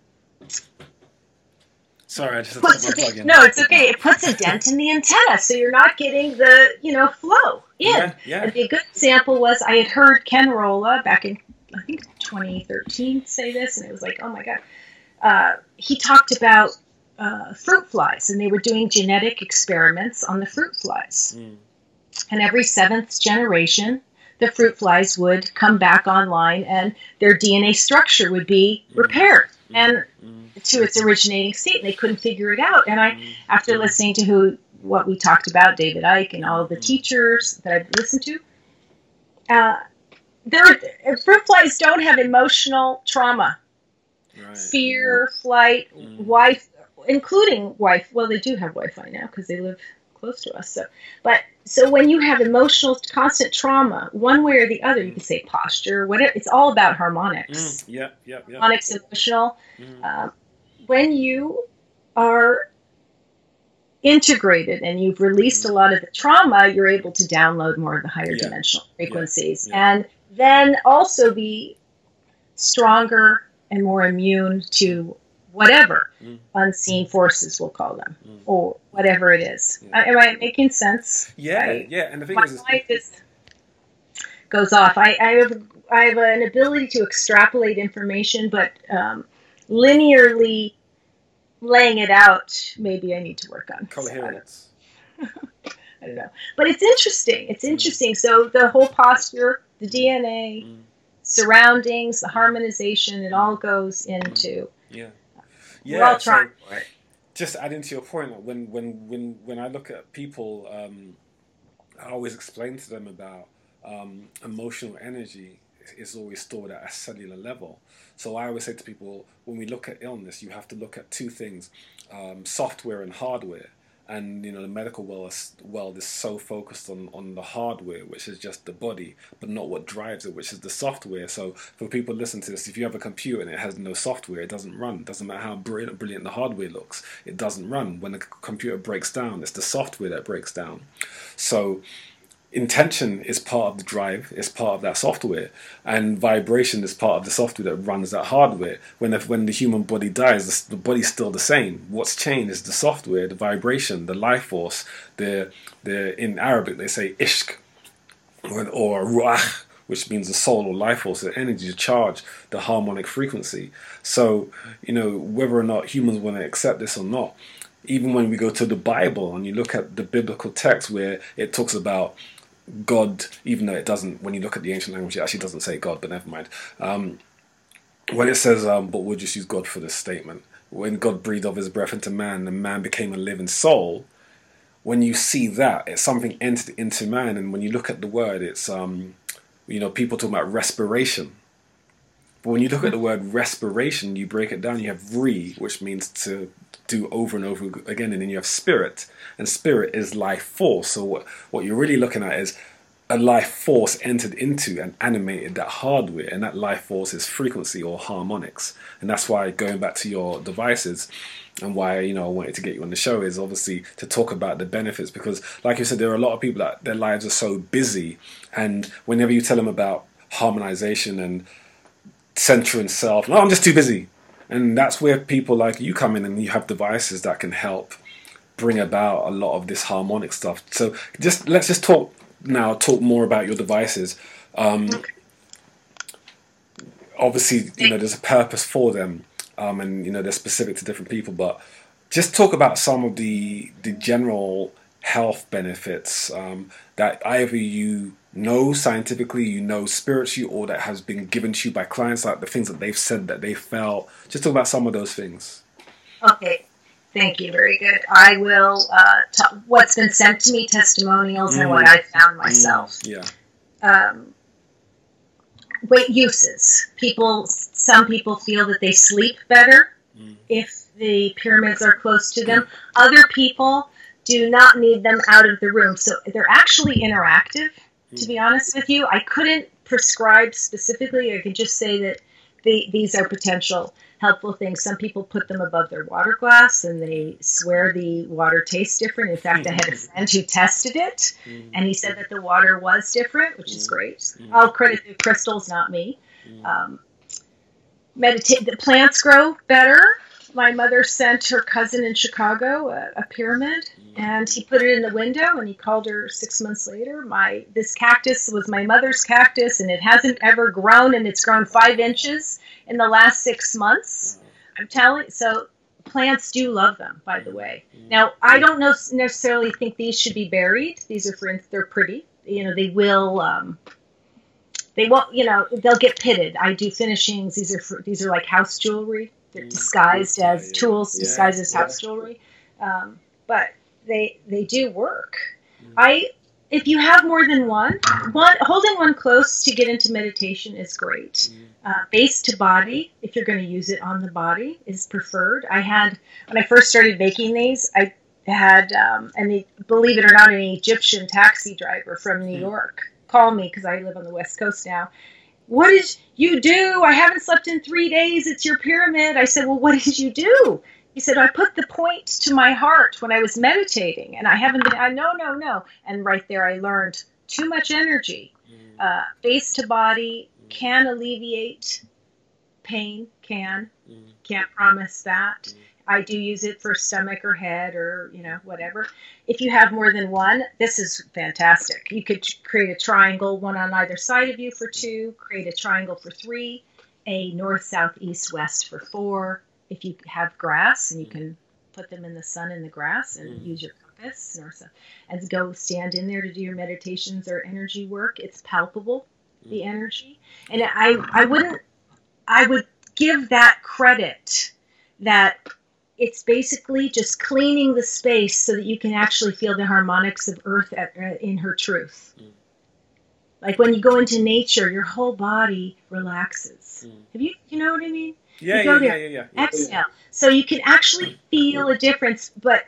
Sorry, I just puts had to plug a, in. No, it's okay. It puts a dent in the antenna, so you're not getting the, you know, flow in. Yeah, yeah. And a good example was I had heard Ken Rolla back in, I think, twenty thirteen say this, and it was like, oh my God. Uh, he talked about uh, fruit flies, and they were doing genetic experiments on the fruit flies. Mm. And every seventh generation, the fruit flies would come back online, and their D N A structure would be repaired. Mm. And to its originating state, and they couldn't figure it out. And I, after listening to who, what we talked about, David Icke and all of the teachers that I've listened to, uh, there, fruit flies don't have emotional trauma, right. fear, flight, mm. wife, including wife. Well, they do have Wi-Fi now because they live close to us. So, but so when you have emotional, constant trauma, one way or the other, you can say posture, whatever. It's all about harmonics. Mm. Yeah, yeah, yeah. Harmonics, emotional. Mm. Um, when you are integrated and you've released a lot of the trauma, you're able to download more of the higher yeah. dimensional frequencies yeah. Yeah. and then also be stronger and more immune to whatever mm. unseen forces, we'll call them, mm. or whatever it is. Yeah. Am I making sense? Yeah, I, yeah. And the thing my is, mind just goes off. I, I have I have an ability to extrapolate information, but um, linearly laying it out, maybe I need to work on. Coherence. So I don't know. But it's interesting. It's interesting. Mm. So the whole posture, the D N A, mm. surroundings, the harmonization, it all goes into... Yeah. We're yeah, all trying so for it. Just adding to your point, when, when, when, when I look at people, um, I always explain to them about um, emotional energy is always stored at a cellular level. So I always say to people, when we look at illness, you have to look at two things, um, software and hardware. And, you know, the medical world is, world is so focused on, on the hardware, which is just the body, but not what drives it, which is the software. So for people listening to this, if you have a computer and it has no software, it doesn't run. It doesn't matter how brilliant, brilliant the hardware looks. It doesn't run. When the computer breaks down, it's the software that breaks down. So intention is part of the drive, is part of that software, and vibration is part of the software that runs that hardware. When the, when the human body dies, the, the body's still the same. What's changed is the software, the vibration, the life force. The the in Arabic they say ishq or, or ruach, which means the soul or life force, the energy to charge, the harmonic frequency. So, you know, whether or not humans want to accept this or not, even when we go to the Bible and you look at the biblical text where it talks about God, even though it doesn't, when you look at the ancient language, it actually doesn't say God, but never mind. Um, when it says, um, but we'll just use God for this statement, when God breathed of his breath into man, and man became a living soul, when you see that, it's something entered into man, and when you look at the word, it's, um, you know, people talk about respiration. But when you look at the word respiration, you break it down, you have re, which means to do over and over again, and then you have spirit, and spirit is life force. So what, what you're really looking at is a life force entered into and animated that hardware, and that life force is frequency or harmonics. And that's why, going back to your devices, and why, you know, I wanted to get you on the show, is obviously to talk about the benefits, because like you said, there are a lot of people that their lives are so busy, and whenever you tell them about harmonization and centering self, no, I'm just too busy. And that's where people like you come in, and you have devices that can help bring about a lot of this harmonic stuff. So just let's just talk now, talk more about your devices. Um, obviously, you know, there's a purpose for them, um, and, you know, they're specific to different people, but just talk about some of the, the general health benefits um, that either you know scientifically, you know spiritually, or that has been given to you by clients, like the things that they've said that they felt. Just talk about some of those things. Okay, thank you. Very good. I will uh, t- what's been sent to me, testimonials, mm. and what I found myself. Mm. Yeah. Um, weight uses. People. Some people feel that they sleep better mm. if the pyramids are close to them. Other people do not need them out of the room. So they're actually interactive, to be honest with you. I couldn't prescribe specifically. I could just say that they, these are potential helpful things. Some people put them above their water glass and they swear the water tastes different. In fact, I had a friend who tested it and he said that the water was different, which is great. I'll credit the crystals, not me. Um, meditate. The plants grow better. My mother sent her cousin in Chicago a, a pyramid, and he put it in the window, and he called her six months later. My this cactus was my mother's cactus, and it hasn't ever grown, and it's grown five inches in the last six months. I'm telling. So plants do love them, by the way. Now, I don't know, necessarily think these should be buried. These are for they're pretty. You know, they will. Um, they won't. You know, they'll get pitted. I do finishings. These are for, these are like house jewelry. They're disguised as tools, disguised as house jewelry, um, but they they do work. I if you have more than one, one holding one close to get into meditation is great. Uh, base to body, if you're going to use it on the body, is preferred. I had when I first started making these, I had um, and the, believe it or not, an Egyptian taxi driver from New York call me because I live on the West Coast now. What did you do? I haven't slept in three days. It's your pyramid. I said, well, what did you do? He said, I put the point to my heart when I was meditating, and I haven't been, I, no, no, no. And right there, I learned too much energy. Uh, base to body can alleviate pain, can. Can't promise that. I do use it for stomach or head or, you know, whatever. If you have more than one, this is fantastic. You could create a triangle, one on either side of you for two, create a triangle for three, a north, south, east, west for four. If you have grass, and you can put them in the sun in the grass and use your compass or so, and go stand in there to do your meditations or energy work. It's palpable, the energy. And I, I wouldn't, I would give that credit that it's basically just cleaning the space so that you can actually feel the harmonics of Earth at, uh, in her truth. Mm. Like when you go into nature, your whole body relaxes. Mm. Have you, you know what I mean? Yeah, yeah, yeah, yeah, yeah. Exhale. Yeah. So you can actually feel a difference, but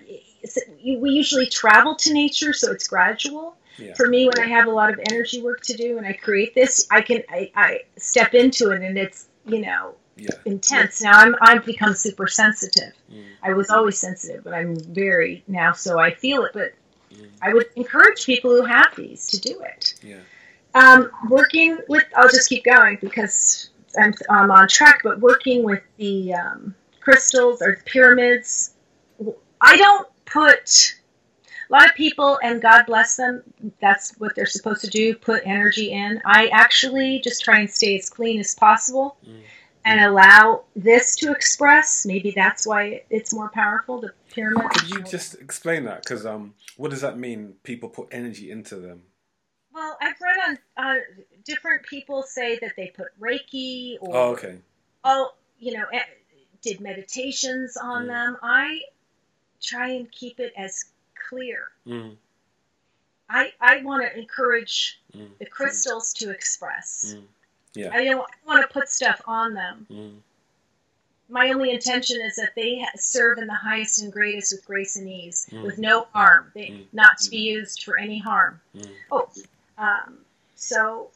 we usually travel to nature, so it's gradual. Yeah. For me, when I have a lot of energy work to do and I create this, I can I, I step into it and it's, you know, Yeah. intense. Now I'm I've become super sensitive. Mm. I was always sensitive, but I'm very now, so I feel it. But mm. I would encourage people who have these to do it. Yeah. Um, working with, I'll just keep going because I'm, I'm on track. But working with the um, crystals or the pyramids, I don't put. A lot of people, and God bless them, that's what they're supposed to do. Put energy in. I actually just try and stay as clean as possible. Mm. And allow this to express. Maybe that's why it's more powerful, the pyramid. Could you just explain that? Because um, what does that mean, people put energy into them? Well, I've read on uh, different people say that they put Reiki or... Oh, okay. Oh, you know, did meditations on mm. them. I try and keep it as clear. Mm. I, I want to encourage mm. the crystals to express. Mm. Yeah. I don't want to put stuff on them. Mm. My only intention is that they serve in the highest and greatest with grace and ease, mm. with no harm, they, mm. not to be used for any harm. Mm. Oh, um, so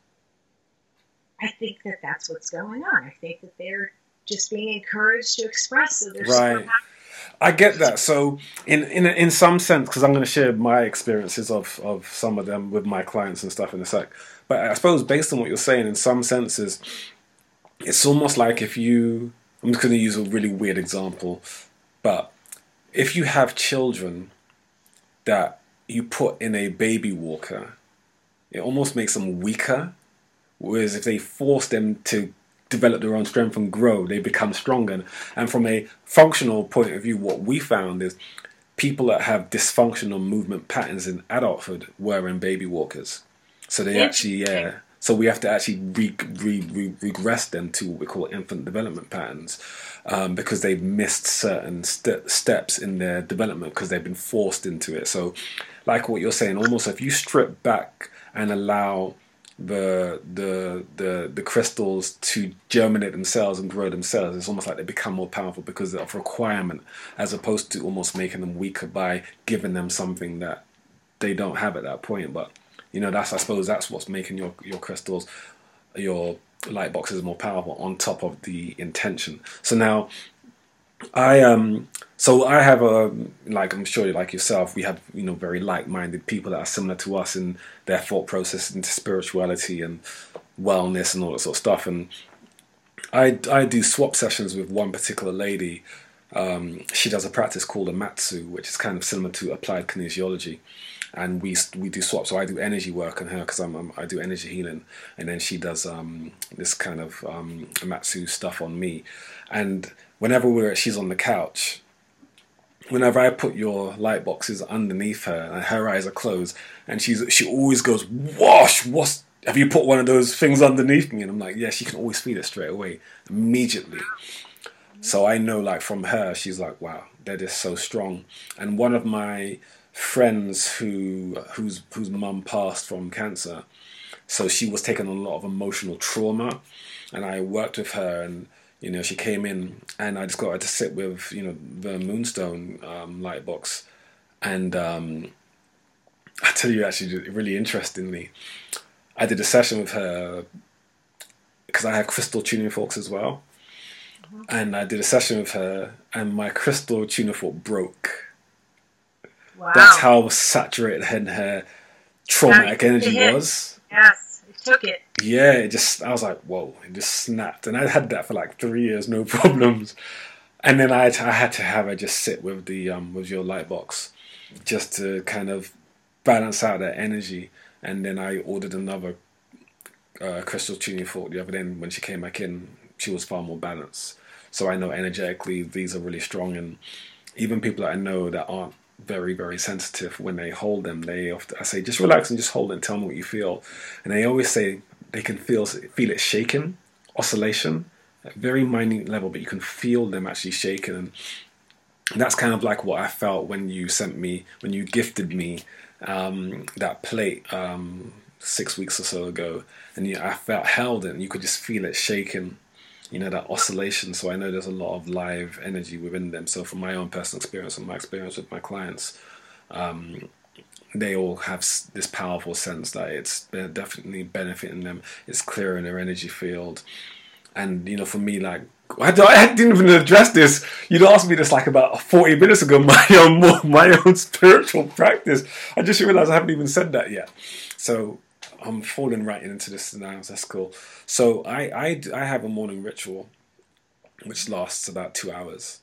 I think that that's what's going on. I think that they're just being encouraged to express. So they're right. super I get that. So in in in some sense, because I'm going to share my experiences of, of some of them with my clients and stuff in a sec. But I suppose based on what you're saying, in some senses, it's almost like if you, I'm just going to use a really weird example, but if you have children that you put in a baby walker, it almost makes them weaker. Whereas if they force them to develop their own strength and grow, they become stronger. And from a functional point of view, what we found is people that have dysfunctional movement patterns in adulthood were in baby walkers. So they actually, yeah. So we have to actually re, re, re, regress them to what we call infant development patterns, um, because they've missed certain st- steps in their development because they've been forced into it. So, like what you're saying, almost if you strip back and allow the the the the crystals to germinate themselves and grow themselves. It's almost like they become more powerful because of requirement, as opposed to almost making them weaker by giving them something that they don't have at that point. But you know, that's I suppose that's what's making your your crystals, your light boxes more powerful on top of the intention. So now I um so I have a like I'm sure like yourself, we have, you know, very like-minded people that are similar to us in their thought process into spirituality and wellness and all that sort of stuff. And I I do swap sessions with one particular lady. Um, she does a practice called a Matsu, which is kind of similar to applied kinesiology, and we we do swaps. So I do energy work on her because I'm, I'm I do energy healing, and then she does um, this kind of um, Matsu stuff on me. And whenever we're she's on the couch, whenever I put your light boxes underneath her and her eyes are closed, and she's she always goes, "Wash, what's have you put one of those things underneath me?" And I'm like, "Yeah." She can always feel it straight away, immediately. So I know, like, from her, she's like, wow, they're just so strong. And one of my friends who whose whose mum passed from cancer, so she was taking on a lot of emotional trauma, and I worked with her, and you know, she came in, and I just got her to sit with, you know, the Moonstone um, light box, and um, I tell you, actually, really interestingly, I did a session with her because I have crystal tuning forks as well. And I did a session with her, and my crystal tuner fork broke. Wow. That's how saturated her, her traumatic Yeah, energy it was. Yes, it took it. Yeah, it just, I was like, whoa, it just snapped. And I had that for like three years, no problems. And then I, I had to have her just sit with the um with your light box, just to kind of balance out that energy. And then I ordered another uh, crystal tuning fork the other day, and when she came back in, she was far more balanced. So I know energetically these are really strong, and even people that I know that aren't very, very sensitive, when they hold them, they often, I say, just relax and just hold it and tell me what you feel. And they always say they can feel feel it shaking, oscillation, at a very minute level, but you can feel them actually shaking. And that's kind of like what I felt when you sent me, when you gifted me um, that plate um, six weeks or so ago. And you, I felt held it, and you could just feel it shaking. You know, that oscillation. So I know there's a lot of live energy within them. So from my own personal experience and my experience with my clients, um, they all have this powerful sense that it's definitely benefiting them. It's clearing their energy field. And, you know, for me, like, I, I didn't even address this. You'd asked me this like about forty minutes ago, my own, my own spiritual practice. I just realized I haven't even said that yet. So I'm falling right into this now. That's cool. So I, I, I have a morning ritual which lasts about two hours.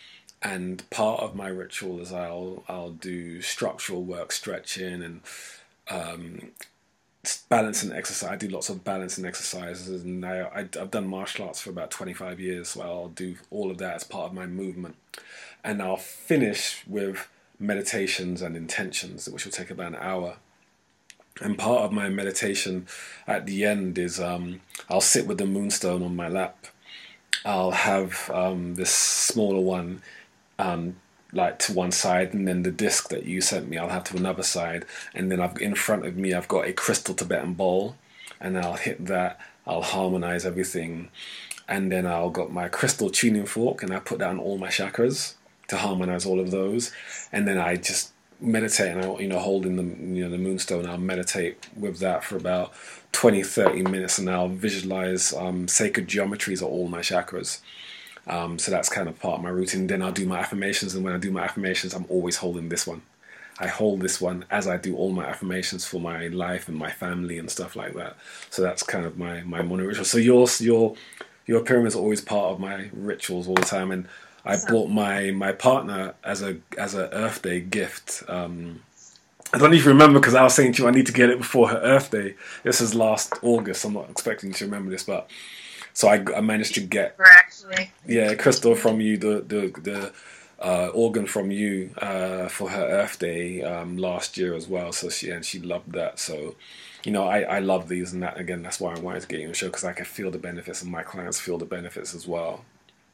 And part of my ritual is I'll I'll do structural work, stretching, and um, balancing exercise. I do lots of balancing exercises, and I, I, I've done martial arts for about twenty-five years, so I'll do all of that as part of my movement. And I'll finish with meditations and intentions, which will take about an hour. And part of my meditation at the end is um, I'll sit with the Moonstone on my lap. I'll have um, this smaller one um, like to one side, and then the disc that you sent me I'll have to another side. And then I've in front of me I've got a crystal Tibetan bowl, and I'll hit that. I'll harmonize everything, and then I'll got my crystal tuning fork, and I put that on all my chakras to harmonize all of those. And then I just meditate, and I, you know, holding the, you know, the Moonstone, I'll meditate with that for about twenty, thirty minutes, and I'll visualize um, sacred geometries of all my chakras. Um, so that's kind of part of my routine. Then I'll do my affirmations, and when I do my affirmations, I'm always holding this one. I hold this one as I do all my affirmations for my life and my family and stuff like that. So that's kind of my, my morning ritual. So your your your pyramid is always part of my rituals all the time. And I bought my, my partner as a as a Earth Day gift. Um, I don't even remember, because I was saying to you I need to get it before her Earth Day. This is last August. I'm not expecting to remember this, but so I, I managed to get Actually, yeah crystal from you, the the the uh, organ from you uh, for her Earth Day um, last year as well. So she and she loved that. So you know I, I love these, and that again that's why I wanted to get you on the show, because I can feel the benefits, and my clients feel the benefits as well.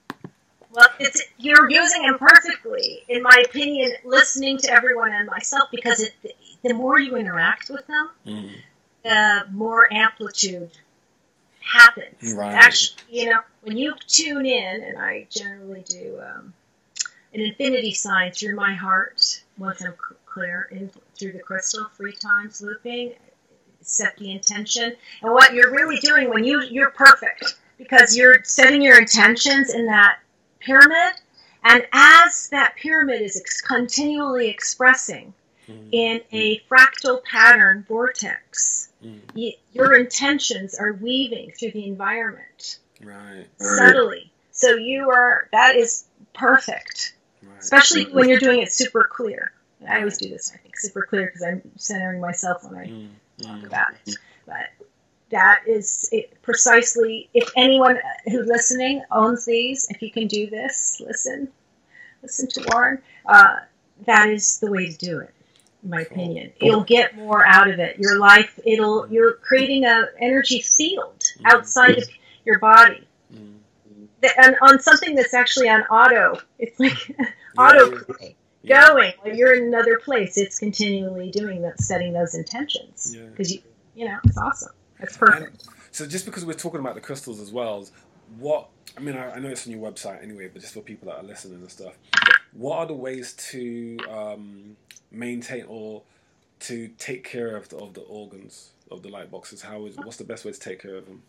well, it's you're using them perfectly, in my opinion. Listening to everyone and myself, because it, the more you interact with them, Mm. the more amplitude happens. Right. Actually, you know, when you tune in, and I generally do um, an infinity sign through my heart once I'm clear, in through the crystal three times looping, set the intention. And what you're really doing when you, you're perfect, because you're setting your intentions in that pyramid, and as that pyramid is ex- continually expressing mm. in a fractal pattern vortex, mm. y- your intentions are weaving through the environment. Right. Subtly. So you are, that is perfect. Right. Especially when you're doing it super clear. I always do this, I think, super clear, because I'm centering myself when I mm. talk mm. about it. But that is it precisely, if anyone who's listening owns these, if you can do this, listen, listen to Warren, uh, that is the way to do it, in my opinion. You'll get more out of it. Your life, it'll, you're creating an energy field outside of your body. And on something that's actually on auto, it's like yeah, auto play. Yeah. Going when you're in another place, it's continually doing that, setting those intentions, because yeah. you, you know, it's awesome. That's perfect. And so, just because we're talking about the crystals as well, what I mean, I, I know it's on your website anyway, but just for people that are listening and stuff, what are the ways to um, maintain or to take care of the, of the organs of the light boxes? How is what's the best way to take care of them?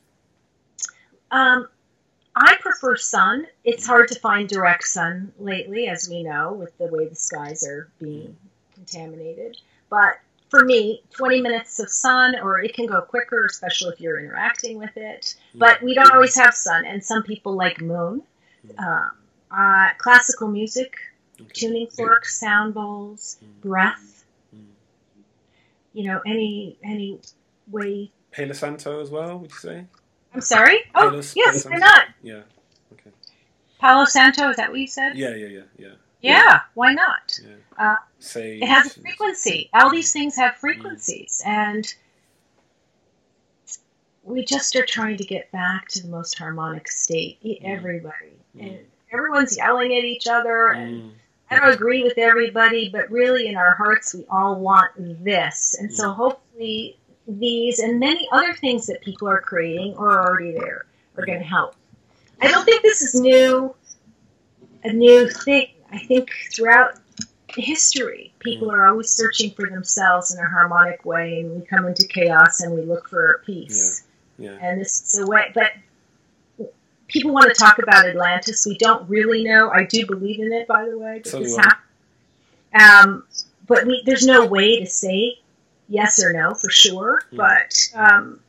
Um. I prefer sun. It's hard to find direct sun lately, as we know, with the way the skies are being contaminated. But for me, twenty minutes of sun, or it can go quicker, especially if you're interacting with it. But we don't always have sun, and some people like moon. Um, uh, classical music, okay. Tuning forks, sound bowls, breath. You know, any any way. Palo Santo as well, would you say? I'm sorry? Oh, Palo, yes, Palo why not? Yeah, okay. Palo Santo, is that what you said? Yeah, yeah, yeah, yeah. Yeah, why not? Yeah. Uh, Sage, it has a frequency. All these things have frequencies, mm. and we just are trying to get back to the most harmonic state. Mm. Everybody. Mm. And everyone's yelling at each other, and mm. I don't agree with everybody, but really in our hearts we all want this. And mm. so hopefully these and many other things that people are creating or are already there are going to help. I don't think this is new, a new thing. I think throughout history, people are always searching for themselves in a harmonic way, and we come into chaos and we look for peace. Yeah. Yeah. And this is a way, but people want to talk about Atlantis. We don't really know. I do believe in it, by the way. But, so this um, but we, there's no way to say yes or no for sure. Mm. But um,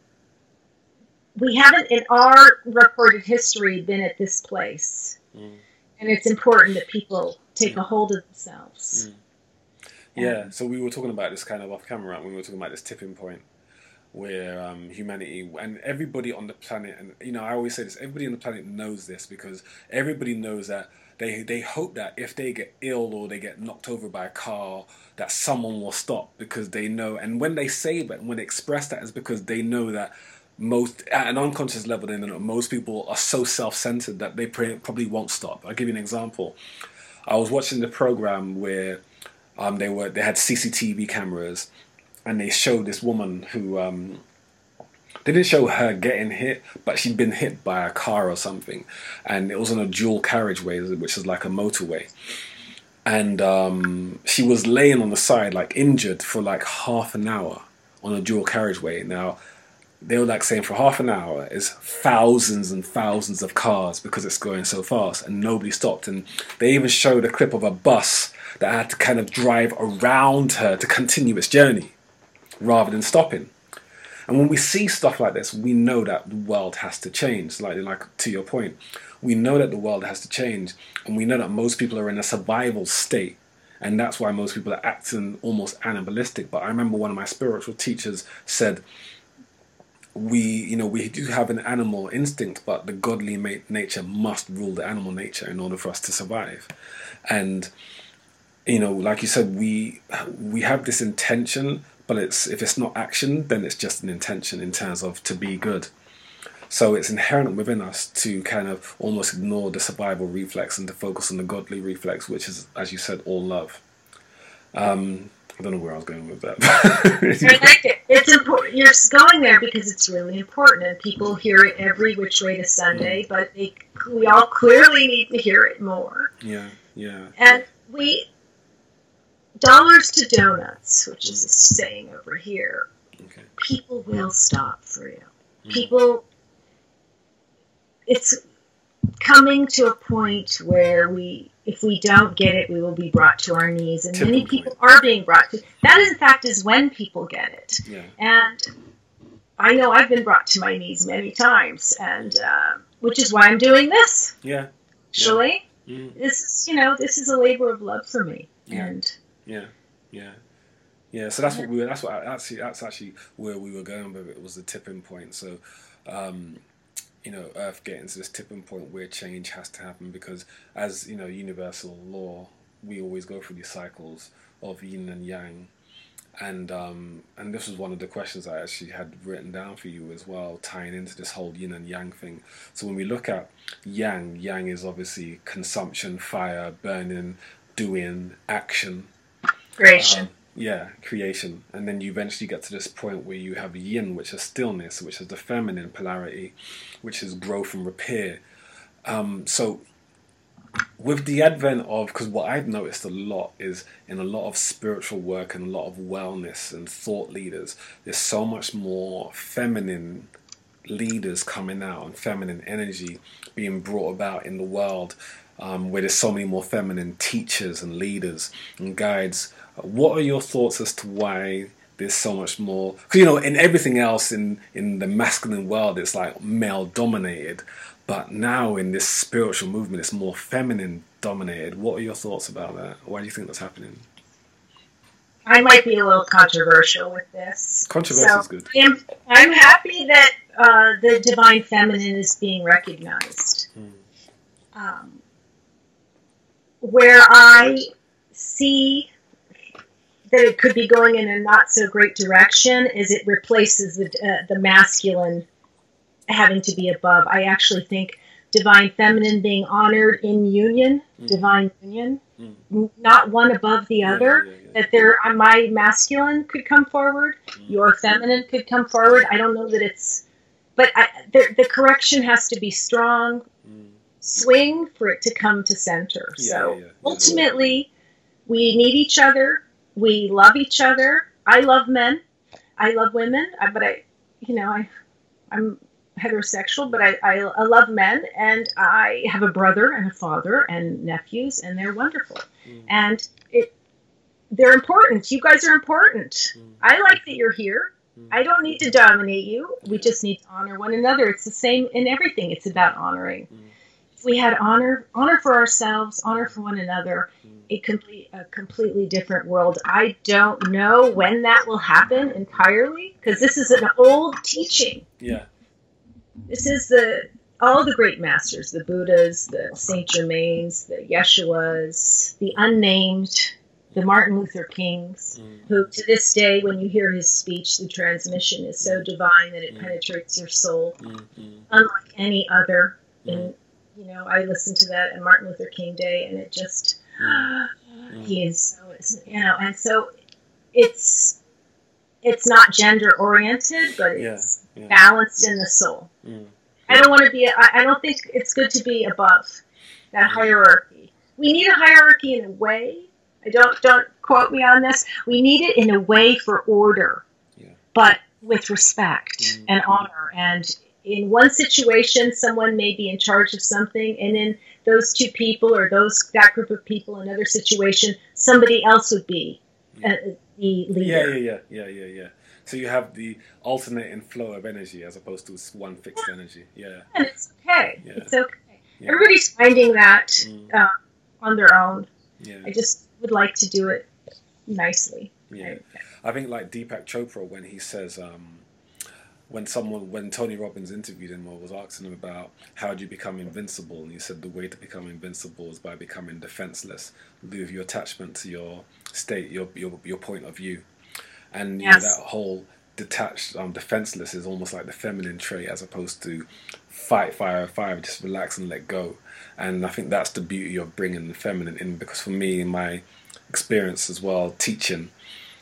we haven't, in our recorded history, been at this place. Mm. And it's important that people take a hold of themselves. Mm. Yeah, um, so we were talking about this kind of off camera, when we were talking about this tipping point where um, humanity and everybody on the planet, and you know, I always say this, everybody on the planet knows this, because everybody knows that they they hope that if they get ill or they get knocked over by a car, that someone will stop, because they know, and when they say that, when they express that, is because they know that most, at an unconscious level, they know most people are so self-centered that they probably won't stop. I'll give you an example. I was watching the program where um, they were they had C C T V cameras, and they showed this woman who um, they didn't show her getting hit, but she'd been hit by a car or something, and it was on a dual carriageway, which is like a motorway, and um, she was laying on the side, like injured, for like half an hour on a dual carriageway. Now, they were like saying for half an hour is thousands and thousands of cars, because it's going so fast, and nobody stopped. And they even showed a clip of a bus that had to kind of drive around her to continue its journey rather than stopping. And when we see stuff like this, we know that the world has to change. Like, like to your point, we know that the world has to change, and we know that most people are in a survival state. And that's why most people are acting almost animalistic. But I remember one of my spiritual teachers said, we, you know, we do have an animal instinct, but the godly ma- nature must rule the animal nature in order for us to survive. And, you know, like you said, we we have this intention, but it's if it's not action, then it's just an intention in terms of to be good. So it's inherent within us to kind of almost ignore the survival reflex and to focus on the godly reflex, which is, as you said, all love. Um, I don't know where I was going with that. I like it. It's important. You're going there because it's really important, and people hear it every which way to Sunday. Mm. But they, we all clearly need to hear it more. Yeah, yeah. And we dollars to donuts, which mm. is a saying over here. Okay. People will stop for you. Mm. People. It's coming to a point where we. If we don't get it, we will be brought to our knees. And Tipping many people point. Are being brought to. That, in fact, is when people get it. Yeah. And I know I've been brought to my knees many times, and uh, which is why I'm doing this. Yeah. Actually, yeah. Mm. this is you know this is a labor of love for me. Yeah. And yeah, yeah, yeah. So that's what we were. That's what actually. That's actually where we were going with it. It was the tipping point. So. Um, you know, Earth getting to this tipping point where change has to happen because as, you know, universal law, we always go through these cycles of yin and yang. And um, and this was one of the questions I actually had written down for you as well, tying into this whole yin and yang thing. So when we look at yang, yang is obviously consumption, fire, burning, doing, action. Creation. Um, Yeah, creation. And then you eventually get to this point where you have yin, which is stillness, which is the feminine polarity, which is growth and repair. Um, so with the advent of, because what I've noticed a lot is in a lot of spiritual work and a lot of wellness and thought leaders, there's so much more feminine leaders coming out and feminine energy being brought about in the world, um, where there's so many more feminine teachers and leaders and guides. What are your thoughts as to why there's so much more? Because, you know, in everything else in, in the masculine world, it's like male dominated. But now in this spiritual movement, it's more feminine dominated. What are your thoughts about that? Why do you think that's happening? I might be a little controversial with this. Controversial so is good. I'm, I'm happy that uh, the divine feminine is being recognized. Mm. Um, where I see that it could be going in a not so great direction is it replaces the uh, the masculine having to be above. I actually think divine feminine being honored in union, mm. divine union, mm. not one above the yeah, other. Yeah, yeah, that there, uh, my masculine could come forward, mm. your feminine could come forward. I don't know that it's, but I, the, the correction has to be strong, mm. swing for it to come to center. Yeah, so yeah, yeah, ultimately, yeah. we need each other. We love each other. I love men. I love women. I, but I, you know, I, I'm heterosexual, but I, I, I love men, and I have a brother and a father and nephews, and they're wonderful. Mm. And it, they're important. You guys are important. Mm. I like that you're here. Mm. I don't need to dominate you. We just need to honor one another. It's the same in everything. It's about honoring. Mm. If we had honor, honor for ourselves, honor for one another, a complete, a completely different world. I don't know when that will happen entirely, because this is an old teaching. Yeah. This is the all the great masters, the Buddhas, the Saint Germains, the Yeshuas, the unnamed, the Martin Luther Kings, mm. who to this day, when you hear his speech, the transmission is so divine that it mm. penetrates your soul, mm-hmm. unlike any other. Mm. And, you know, I listened to that on Martin Luther King Day, and it just, mm. he is so, you know, and so it's, it's not gender oriented, but it's yeah, yeah. balanced in the soul. Mm. I don't want to be, I, I don't think it's good to be above that hierarchy. We need a hierarchy in a way. I don't, don't quote me on this. We need it in a way for order, yeah. but with respect mm. and honor. And in one situation, someone may be in charge of something, and in those two people or those that group of people, in another situation, somebody else would be uh, the leader. Yeah, yeah, yeah, yeah, yeah, yeah. So you have the alternating flow of energy as opposed to one fixed energy. Yeah, and it's okay. Yeah. It's okay. Yeah. Everybody's finding that mm. uh, on their own. Yeah. I just would like to do it nicely. Yeah, I, I think like Deepak Chopra, when he says. Um, When someone, when Tony Robbins interviewed him or was asking him about how do you become invincible, and he said the way to become invincible is by becoming defenseless, with your attachment to your state, your your your point of view, and yes. you know, that whole detached, um, defenseless is almost like the feminine trait as opposed to fight, fire, fire, just relax and let go. And I think that's the beauty of bringing the feminine in, because for me, in my experience as well, teaching.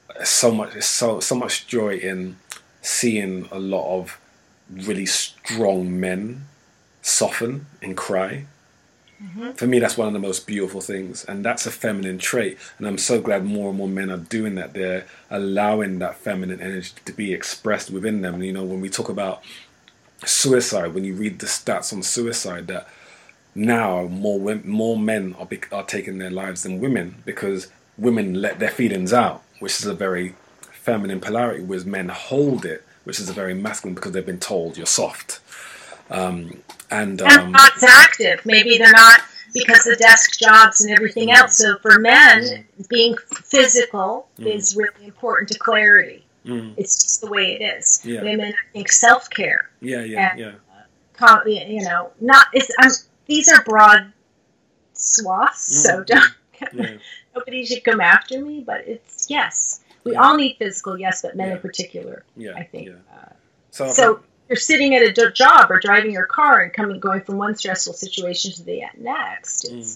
so much, it's so so much joy in seeing a lot of really strong men soften and cry. Mm-hmm. For me, that's one of the most beautiful things, and that's a feminine trait. And I'm so glad more and more men are doing that. They're allowing that feminine energy to be expressed within them. And, you know, when we talk about suicide, when you read the stats on suicide, that now more women, more men are are taking their lives than women, because women let their feelings out, which is a very feminine polarity, whereas men hold it, which is a very masculine, because they've been told you're soft. Um, and, um, and not as active. Maybe they're not, because of desk jobs and everything mm. else. So for men, mm. being physical mm. is really important to clarity. Mm. It's just the way it is. Yeah. Women, I think, self-care. Yeah, yeah, and, yeah. Uh, you know, not. It's. I'm, these are broad swaths, mm. so don't. Yeah. Nobody should come after me, but it's yes. We yeah. all need physical, yes, but men yeah. in particular. Yeah, I think. Yeah. Uh, so. so you're sitting at a job or driving your car and coming, going from one stressful situation to the next. It's mm.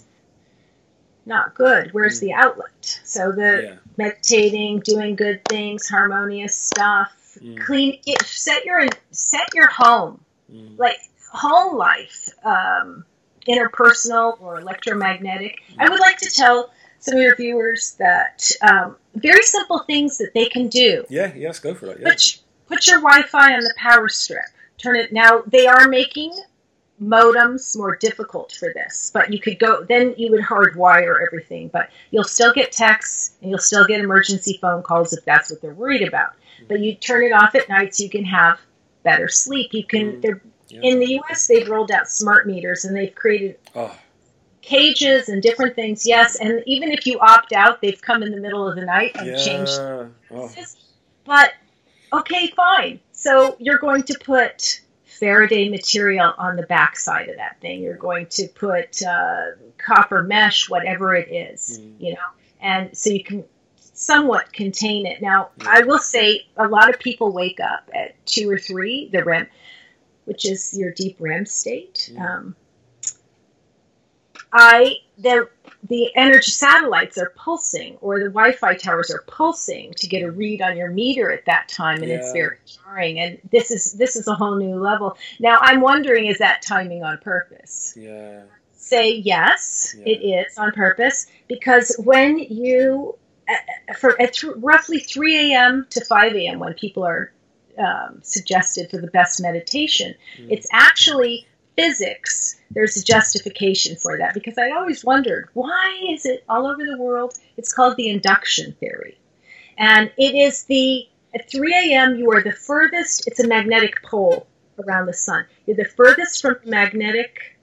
not good. Where's mm. the outlet? So the yeah. meditating, doing good things, harmonious stuff, mm. clean. Set your set your home, mm. like home life, um, interpersonal or electromagnetic. Mm. I would like to tell some of your viewers that um, very simple things that they can do. Yeah, yes, go for it. Yeah. Put, put your Wi-Fi on the power strip. Turn it. Now, they are making modems more difficult for this, but you could go, then you would hardwire everything, but you'll still get texts and you'll still get emergency phone calls if that's what they're worried about. But you turn it off at night so you can have better sleep. You can, they're, yeah. in the U S, they've rolled out smart meters and they've created oh. cages and different things. Yes, and even if you opt out, they've come in the middle of the night and yeah. changed. Oh. But okay, fine. So you're going to put Faraday material on the backside of that thing. You're going to put uh, copper mesh, whatever it is, mm. you know, and so you can somewhat contain it. Now, yeah. I will say a lot of people wake up at two or three, the R E M, which is your deep R E M state. Mm. Um, I the the energy satellites are pulsing, or the Wi-Fi towers are pulsing to get a read on your meter at that time, and yeah. it's very jarring. And this is this is a whole new level. Now, I'm wondering, is that timing on purpose? Yeah. Say yes, yeah. it is on purpose, because when you for at th- roughly three a.m. to five a.m. when people are um, suggested for the best meditation, mm. it's actually physics. There's a justification for that, because I always wondered, why is it all over the world? It's called the induction theory. And it is the, at three a.m., you are the furthest, it's a magnetic pole around the sun. You're the furthest from the magnetic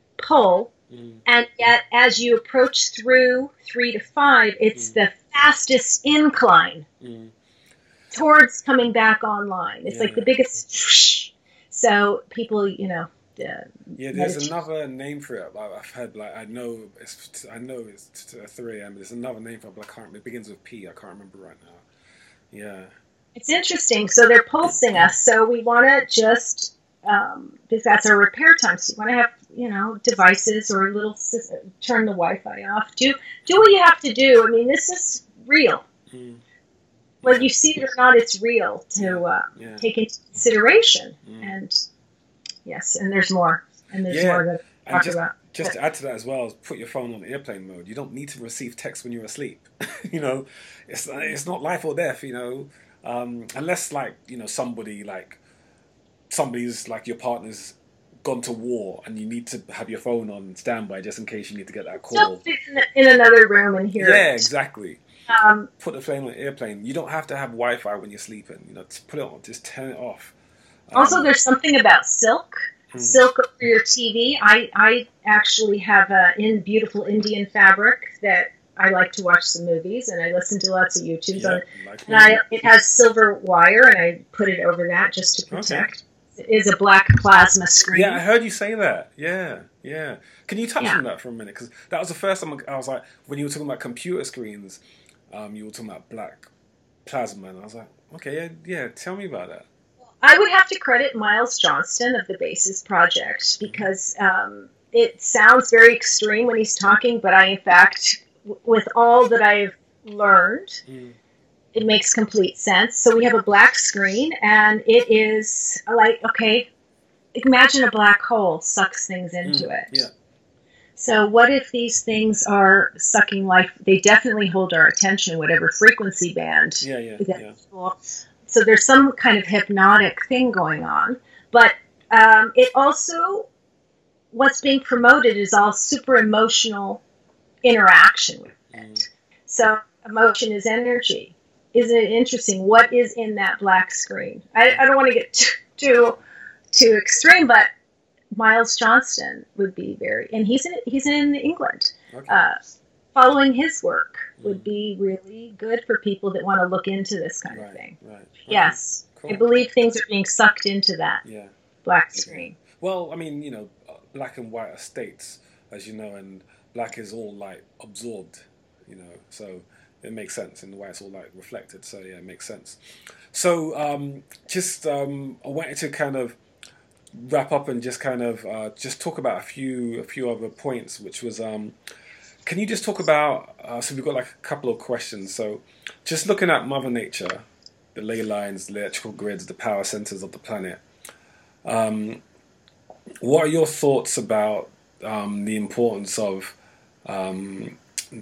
pole, mm. and yet as you approach through three to five, it's mm. the fastest incline mm. towards coming back online. It's yeah. like the biggest whoosh. So people, you know, Uh, yeah, there's meditation. Another name for it. I've heard, like, I know it's, I know it's three a.m. There's another name for it, but I can't. It begins with P. I can't remember right now. Yeah, it's interesting. So they're pulsing us. So we want to just, um, because that's our repair time. So you want to have, you know, devices or a little turn the Wi-Fi off. Do do what you have to do. I mean, this is real. Mm. Whether you see it or not, it's real to uh, yeah. take into consideration. Mm. And yes, and there's more. And there's yeah. more to talk just, about. Just to add to that as well, put your phone on airplane mode. You don't need to receive text when you're asleep. you know, it's it's not life or death, you know. Um, unless, like, you know, somebody, like, somebody's, like, your partner's gone to war and you need to have your phone on standby just in case you need to get that call. Just in, in another room and hear Yeah, it. exactly. Um, put the phone on airplane. You don't have to have Wi-Fi when you're sleeping. You know, just put it on. Just turn it off. Also, um, there's something about silk. Hmm. Silk over your T V. I, I actually have a in beautiful Indian fabric that I like to watch some movies, and I listen to lots of YouTubes yeah, on it. Like and I, it has silver wire, and I put it over that just to protect. Okay. It is a black plasma screen. Yeah, I heard you say that. Yeah, yeah. Can you touch yeah. on that for a minute? Because that was the first time I was like, when you were talking about computer screens, um, you were talking about black plasma, and I was like, okay, yeah, yeah. Tell me about that. I would have to credit Miles Johnston of the Basis Project, because um, it sounds very extreme when he's talking, but I, in fact, w- with all that I've learned, mm. it makes complete sense. So we have a black screen, and it is like, okay, imagine a black hole sucks things into Mm, it. yeah. So what if these things are sucking life? They definitely hold our attention, whatever frequency band. Yeah, yeah, that- yeah. So there's some kind of hypnotic thing going on. But um, it also, what's being promoted is all super emotional interaction with it. Mm. So emotion is energy. Isn't it interesting? What is in that black screen? I, I don't want to get too, too too extreme, but Miles Johnston would be very, and he's in he's in England. Okay. Uh, following his work would Mm. be really good for people that want to look into this kind of Right, thing. right. Okay, Yes, cool. I believe things are being sucked into that Yeah. black screen. Well, I mean, you know, uh, black and white are states, as you know, and black is all light absorbed, you know, so it makes sense, and the white's all light reflected, so yeah, it makes sense. So um, just, um, I wanted to kind of wrap up and just kind of uh, just talk about a few a few other points, which was, um, can you just talk about, uh, so we've got like a couple of questions, so just looking at Mother Nature, the ley lines, the electrical grids, the power centers of the planet, um, what are your thoughts about um, the importance of um,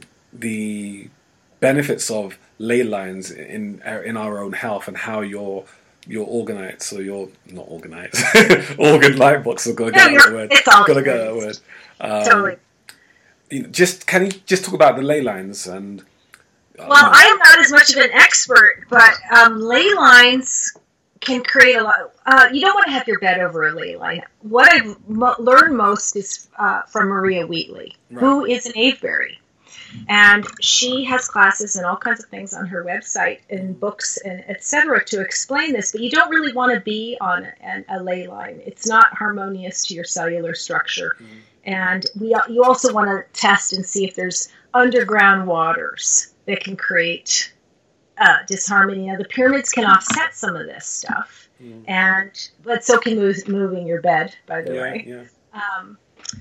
the benefits of ley lines in in our own health, and how your your organites, so your not organites, organ light box, I've got to get No, out the word. it's all Got to get good. out the word. Um, Totally. you know, just can you just talk about the ley lines and? Uh, Well, I'm not as much of an expert, but um, ley lines can create a lot. Uh, you don't want to have your bed over a ley line. What I've mo- learned most is uh, from Maria Wheatley, Right. who is an Avebury. And she has classes and all kinds of things on her website and books and et cetera to explain this. But you don't really want to be on an, a ley line. It's not harmonious to your cellular structure. Mm. And we you also want to test and see if there's underground waters that can create uh, disharmony. Now, the pyramids can offset some of this stuff, Mm. and but so can move, moving your bed, by the Yeah, way. yeah. Um,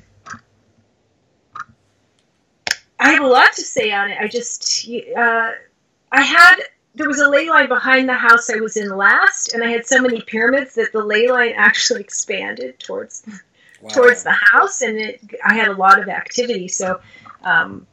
I have a lot to say on it. I just, uh, I had, there was a ley line behind the house I was in last, and I had so many pyramids that the ley line actually expanded towards Wow. towards the house, and it, I had a lot of activity. So, um,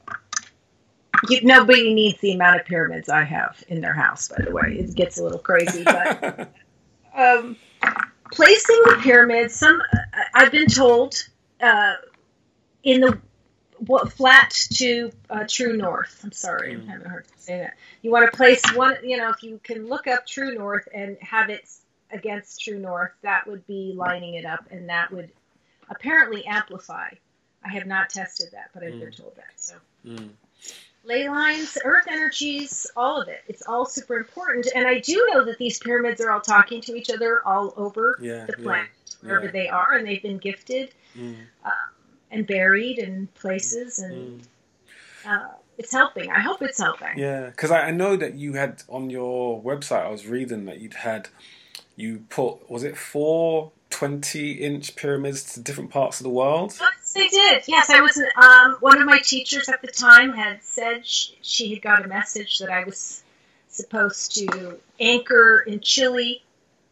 you, nobody needs the amount of pyramids I have in their house, by the way. It gets a little crazy, but um, placing the pyramids, some I've been told uh, in the what, flat to uh, true north. I'm sorry, I'm having a hard time saying that. You want to place one, you know, if you can look up true north and have it against true north, that would be lining it up, and that would apparently amplify. I have not tested that, but I've been Mm. told that. So Mm. ley lines, earth energies, all of it. It's all super important. And I do know that these pyramids are all talking to each other all over Yeah, the yeah, planet, wherever yeah. they are, and they've been gifted Mm. um, and buried in places, and Mm. uh, it's helping. I hope it's helping. Yeah, because I, I know that you had on your website, I was reading that you'd had, you put, was it four twenty-inch pyramids to different parts of the world? Yes, they did. Yes, I was. Um, one of my teachers at the time had said she, she had got a message that I was supposed to anchor in Chile,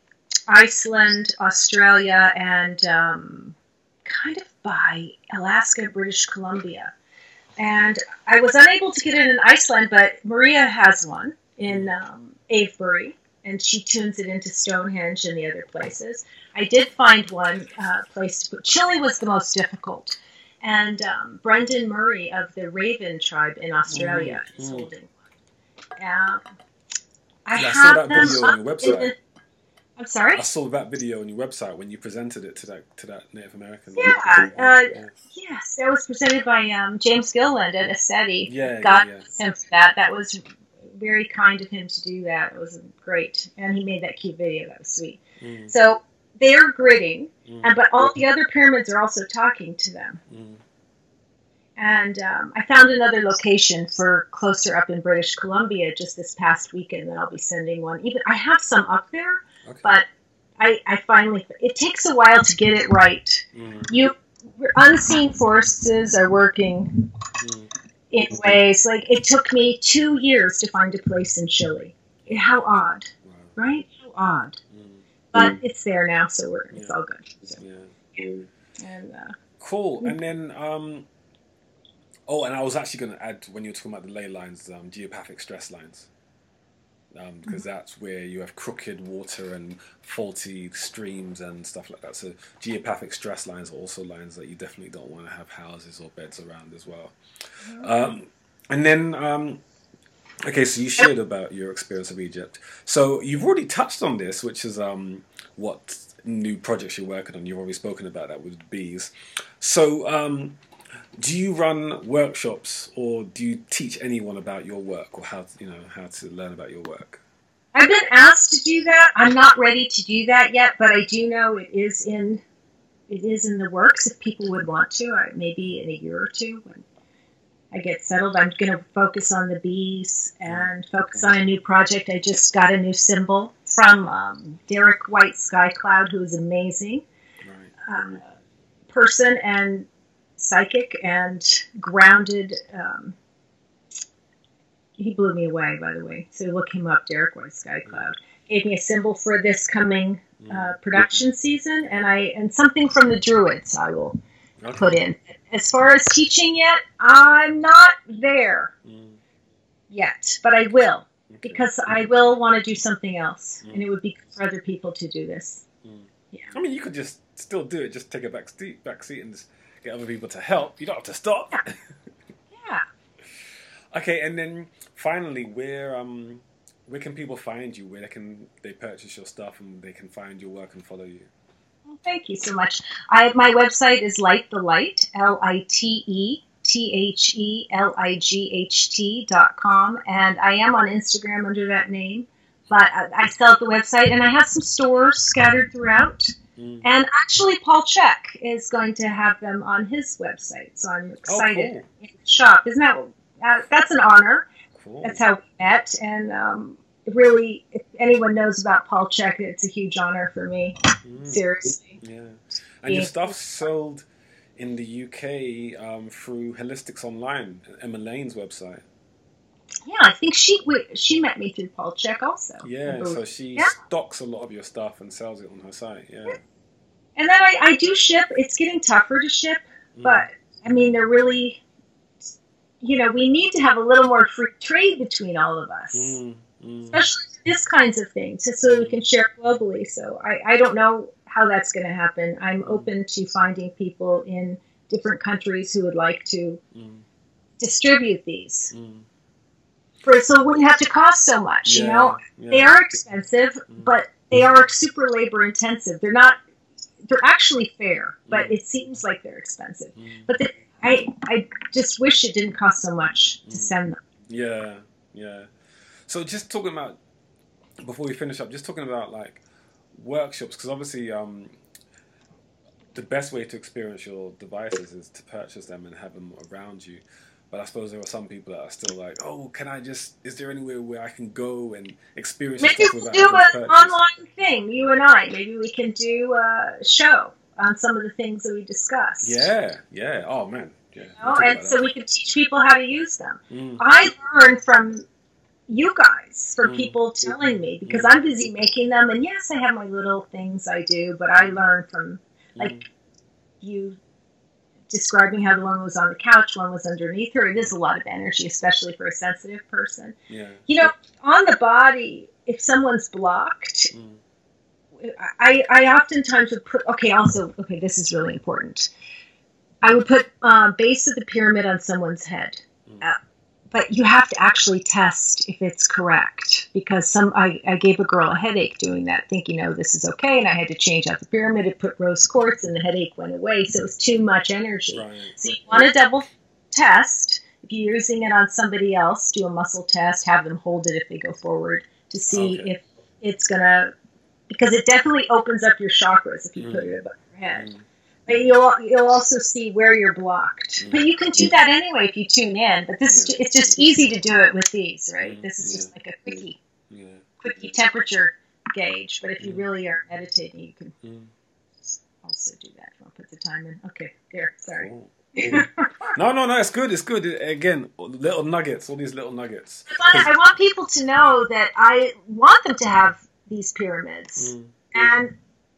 Iceland, Australia, and um, kind of by Alaska, British Columbia. And I was unable to get it in Iceland, but Maria has one in um, Avebury, and she tunes it into Stonehenge and the other places. I did find one uh, place to put. Chile was the most difficult. And um, Brendan Murray of the Raven tribe in Australia Mm, is mm. holding one. Um, I Yeah, I saw have that them video on up your in website. the- I'm sorry? I saw that video on your website when you presented it to that to that Native American. Yeah, uh, yeah, Yes, that was presented by um, James Gilland at ASETI. yeah, God yeah. bless him for that. That was very kind of him to do that. It was great. And he made that cute video. That was sweet. Mm, So they're gridding, mm, and but all the other pyramids are also talking to them. mm. And um, I found another location for closer up in British Columbia just this past weekend that I'll be sending one. Even I have some up there, Okay. but I, I finally, it takes a while to get it right. Mm, You unseen forces are working mm. in ways like it took me two years to find a place in Chile. How odd, Wow. right? How odd. Mm. But it's there now, so we're, it's Yeah. all good. So, Yeah. and uh, Cool. And then, um, oh, and I was actually going to add, when you were talking about the ley lines, um, geopathic stress lines. Um, because that's where you have crooked water and faulty streams and stuff like that. So geopathic stress lines are also lines that you definitely don't want to have houses or beds around as well. Um, and then, um, okay, so you shared about your experience of Egypt. So you've already touched on this, which is um, what new projects you're working on. You've already spoken about that with bees. So um, do you run workshops, or do you teach anyone about your work, or how you know how to learn about your work? I've been asked to do that. I'm not ready to do that yet, but I do know it is in it is in the works. If people would want to, I, maybe in a year or two when I get settled, I'm going to focus on the bees and focus on a new project. I just got a new symbol from um, Derek White Sky Cloud, who is amazing Right. um, person and psychic and grounded. Um, he blew me away, by the way. So look him up, Derek White Sky Cloud. Gave me a symbol for this coming uh, production season, and I and something from the Druids I will Okay. put in. As far as teaching yet, I'm not there Mm. yet, but I will, Okay. because I will want to do something else, Mm. and it would be good for other people to do this. Mm. Yeah. I mean, you could just still do it. Just take a back seat, back seat, and just get other people to help. You don't have to stop. Yeah. Okay, and then finally, where um, where can people find you? Where can they purchase your stuff, and they can find your work and follow you? Well, thank you so much. I my website is Light the Light, L I T E T H E L I G H T dot com, and I am on Instagram under that name. But I, I still have the website, and I have some stores scattered throughout. Mm. And actually, Paul Check is going to have them on his website, so I'm excited. cool. In the shop, isn't that? Uh, that's an honor. Cool. That's how we met, and um, really, if anyone knows about Paul Check, it's a huge honor for me. Mm. Seriously. Yeah. And your stuff's sold in the U K um, through Holistics Online, Emma Lane's website. Yeah, I think she we, she met me through Paul Check also. Yeah, so she Yeah. stocks a lot of your stuff and sells it on her site. Yeah. And then I, I do ship. It's getting tougher to ship, Mm. but I mean, they're really, you know, we need to have a little more free trade between all of us, Mm. Mm. especially this kinds of things, just so we can share globally. So I, I don't know how that's going to happen. I'm open to finding people in different countries who would like to Mm. distribute these. Mm. For, so it wouldn't have to cost so much, Yeah, you know. yeah. They are expensive, Mm. but they are super labor intensive. They're not. They're actually fair, but Mm. it seems like they're expensive. Mm. But the, I, I just wish it didn't cost so much to Mm. send them. Yeah, yeah. So just talking about, before we finish up, just talking about like workshops, because obviously um, the best way to experience your devices is to purchase them and have them around you. But I suppose there are some people that are still like, oh, can I just, is there anywhere where I can go and experience Maybe stuff we'll without do having to an purchase? online thing, you and I. Maybe we can do a show on some of the things that we discussed. Yeah, yeah. Oh, man. Yeah. You we'll know? talk And about so that. we can teach people how to use them. Mm. I learn from you guys, from Mm. people telling me, because Mm. I'm busy making them. And yes, I have my little things I do, but I learn from, like, Mm. you describing how the one was on the couch, one was underneath her. It is a lot of energy, especially for a sensitive person. Yeah. You know, on the body, if someone's blocked, Mm. I, I oftentimes would put, okay, also, okay, this is really important. I would put uh, base of the pyramid on someone's head. Mm. Uh, but you have to actually test if it's correct, because some I, I gave a girl a headache doing that, thinking, oh, this is okay, and I had to change out the pyramid and put rose quartz, and the headache went away, so it was too much energy. Right. So you want to double test. If you're using it on somebody else, do a muscle test, have them hold it if they go forward to see Okay. if it's going to, because it definitely opens up your chakras if you Mm. put it above your head. Mm. But you'll you'll also see where you're blocked. Mm. But you can do that anyway if you tune in. But this is Yeah. ju- it's just easy to do it with these, right? Mm. This is just Yeah. like a quickie Yeah. quickie temperature gauge. But if you Mm. really are meditating, you can Mm. also do that. I'll put the time in. Okay, there. Sorry. Cool. No, no, no. It's good. It's good. Again, little nuggets. All these little nuggets. I, I want people to know that I want them to have these pyramids, mm. and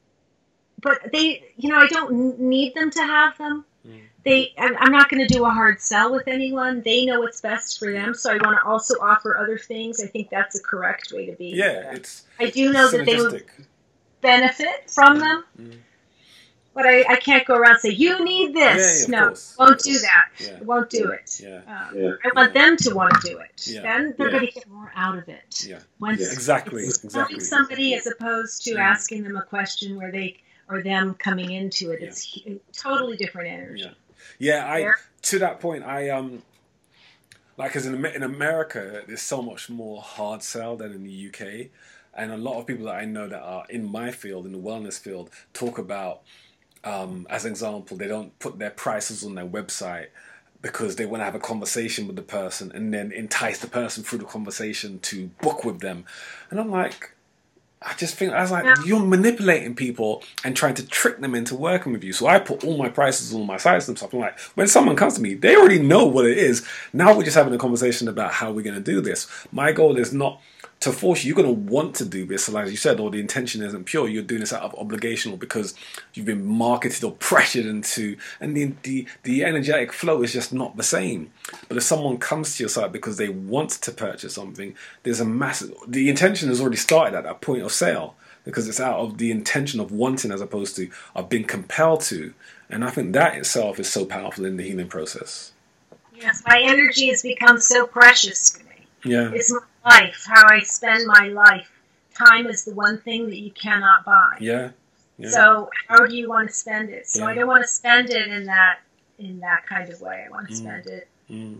but they, you know, I don't need them to have them. Mm. They, I'm not going to do a hard sell with anyone. They know what's best for them. So I want to also offer other things. I think that's a correct way to be. Yeah, it's. I do know that they would benefit from them. Mm. But I, I can't go around and say, you need this. Yeah, yeah, no, course, won't do that. Yeah. Won't do it. Yeah. Um, yeah. I want yeah. them to want to do it. Yeah. Then they're yeah. going to get more out of it. Yeah. Once yeah. Exactly. It's exactly. somebody as opposed to yeah. asking them a question where they, or them coming into it. Yeah. It's totally different energy. Yeah. Yeah. I, to that point, I, um, like, as in, in America, there's so much more hard sell than in the U K. And a lot of people that I know that are in my field, in the wellness field, talk about, Um, as an example, they don't put their prices on their website because they want to have a conversation with the person and then entice the person through the conversation to book with them. And I'm like, I just think, I was like, yeah. you're manipulating people and trying to trick them into working with you. So I put all my prices on my sites and stuff. I'm like, when someone comes to me, they already know what it is. Now we're just having a conversation about how we're going to do this. My goal is not to force you. You're going to want to do this, like you said, or the intention isn't pure. You're doing this out of obligation or because you've been marketed or pressured into, and the, the the energetic flow is just not the same. But if someone comes to your site because they want to purchase something, there's a massive, the intention has already started at that point of sale because it's out of the intention of wanting as opposed to of being compelled to. And I think that itself is so powerful in the healing process. Yes, my energy has become so precious to me. Yeah. It's my life, how I spend my life. Time is the one thing that you cannot buy. Yeah. yeah. So how do you want to spend it? So yeah. I don't want to spend it in that in that kind of way. I want to mm. spend it mm.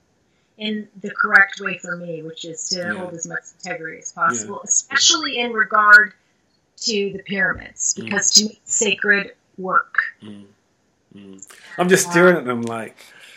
in the correct way for me, which is to yeah. hold as much integrity as possible, yeah. especially in regard to the pyramids, because mm. to me, it's sacred work. Mm. Mm. I'm just staring at them like,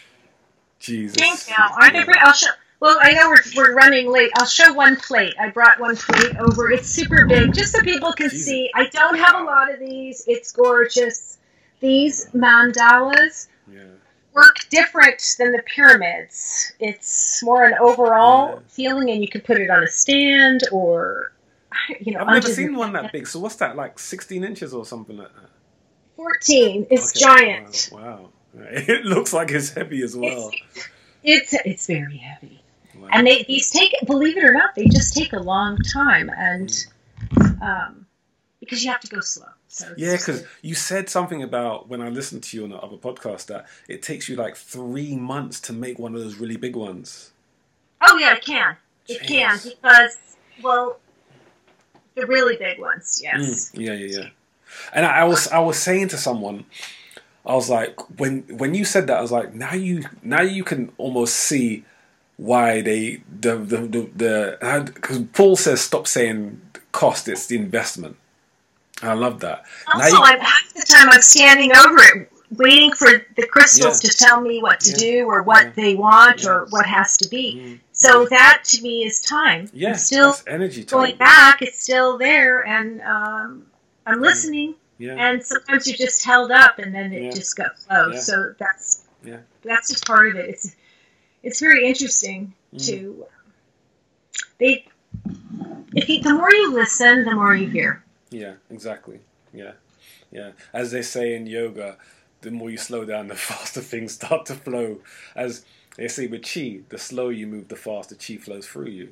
Jesus. Thank you. Aren't they? I'll show. Well, I know we're, we're running late. I'll show one plate. I brought one plate over. It's super big, just so people can Jesus. see. I don't have a lot of these. It's gorgeous. These mandalas yeah. work different than the pyramids. It's more an overall yeah. feeling, and you can put it on a stand or, you know. I've never seen one that big. So what's that, like sixteen inches or something like that? fourteen. It's okay. giant. Wow. wow. It looks like it's heavy as well. It's, it's, it's very heavy. Wow. And they these take, believe it or not, they just take a long time, and mm. um, because you have to go slow. So yeah, because you said something about when I listened to you on the other podcast that it takes you like three months to make one of those really big ones. Oh yeah, it can. It Jeez. can because well, the really big ones, yes. Mm. Yeah, yeah, yeah. And I, I was I was saying to someone, I was like, when when you said that, I was like, now you now you can almost see why they the the the because Paul says stop saying cost, it's the investment. And I love that. Also, you, I'm half the time I'm standing over it, waiting for the crystals yeah. to tell me what to yeah. do or what yeah. they want yeah. or what has to be. Mm. So that to me is time. Yeah, I'm still that's energy time. going back. It's still there, and um, I'm listening. Yeah. And sometimes you're just held up, and then it yeah. just got flow. Yeah. So that's yeah. that's just part of it. It's it's very interesting mm. to they. If you, the more you listen, the more you hear. Yeah, exactly. Yeah, yeah. As they say in yoga, the more you slow down, the faster things start to flow. As they say with chi, the slower you move, the faster chi flows through you.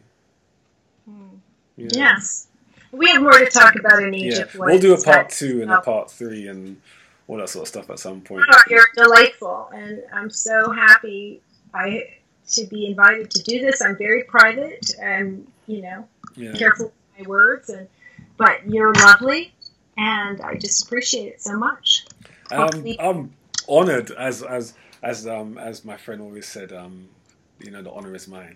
Mm. Yeah. Yes. We have more to talk about in Egypt. Yeah. We'll do a part two and a part three and all that sort of stuff at some point. Oh, you're delightful, and I'm so happy I to be invited to do this. I'm very private and, you know, yeah. careful with my words, and but you're lovely, and I just appreciate it so much. Um, I'm honoured, as as as um as my friend always said. Um, you know, the honour is mine.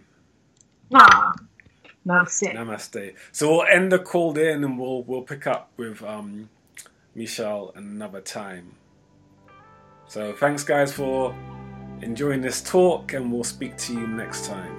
Ah. Namaste. Namaste. So we'll end the call there, and then we'll we'll pick up with um, Michelle another time. So thanks, guys, for enjoying this talk, and we'll speak to you next time.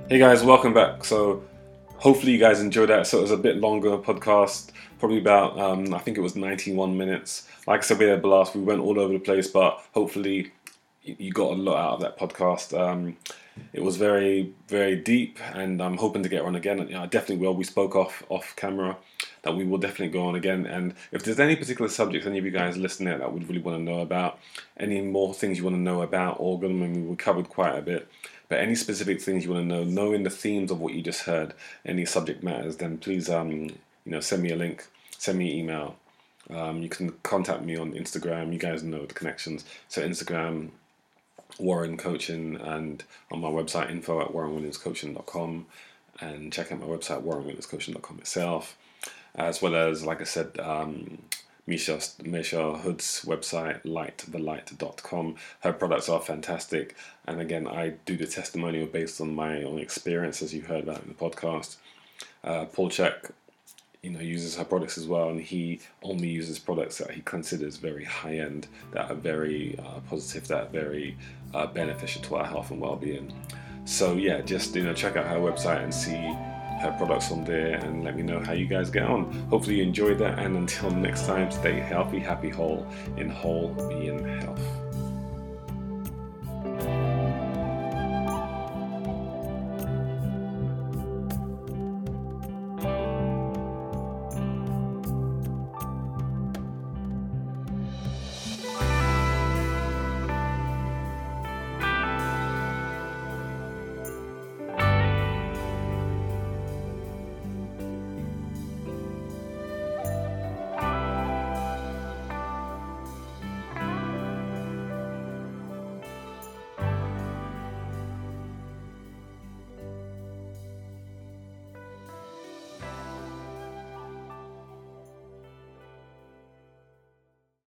Hey guys, welcome back. So hopefully you guys enjoyed that. So it was a bit longer podcast, probably about, um, I think it was ninety-one minutes. Like I said, we had a blast. We went all over the place, but hopefully you got a lot out of that podcast. Um, it was very, very deep, and I'm hoping to get on again. You know, I definitely will. We spoke off off camera that we will definitely go on again. And if there's any particular subjects any of you guys listening that would really want to know about, any more things you want to know about organ, I mean, we covered quite a bit. But any specific things you want to know, knowing the themes of what you just heard, any subject matters, then please, um, you know, send me a link, send me an email. Um, you can contact me on Instagram. You guys know the connections. So Instagram, Warren Coaching, and on my website, info at warren williams coaching dot com, and check out my website, warren williams coaching dot com itself, as well as, like I said, um, Michelle, Michelle Hood's website, light the light dot com. Her products are fantastic. And again, I do the testimonial based on my own experience, as you heard about in the podcast. Uh, Paul Chek, you know, uses her products as well, and he only uses products that he considers very high-end, that are very uh, positive, that are very uh, beneficial to our health and well-being. So yeah, just, you know, check out her website and see her products on there, and let me know how you guys get on. Hopefully you enjoyed that, and until next time, stay healthy, happy, whole, in whole being health.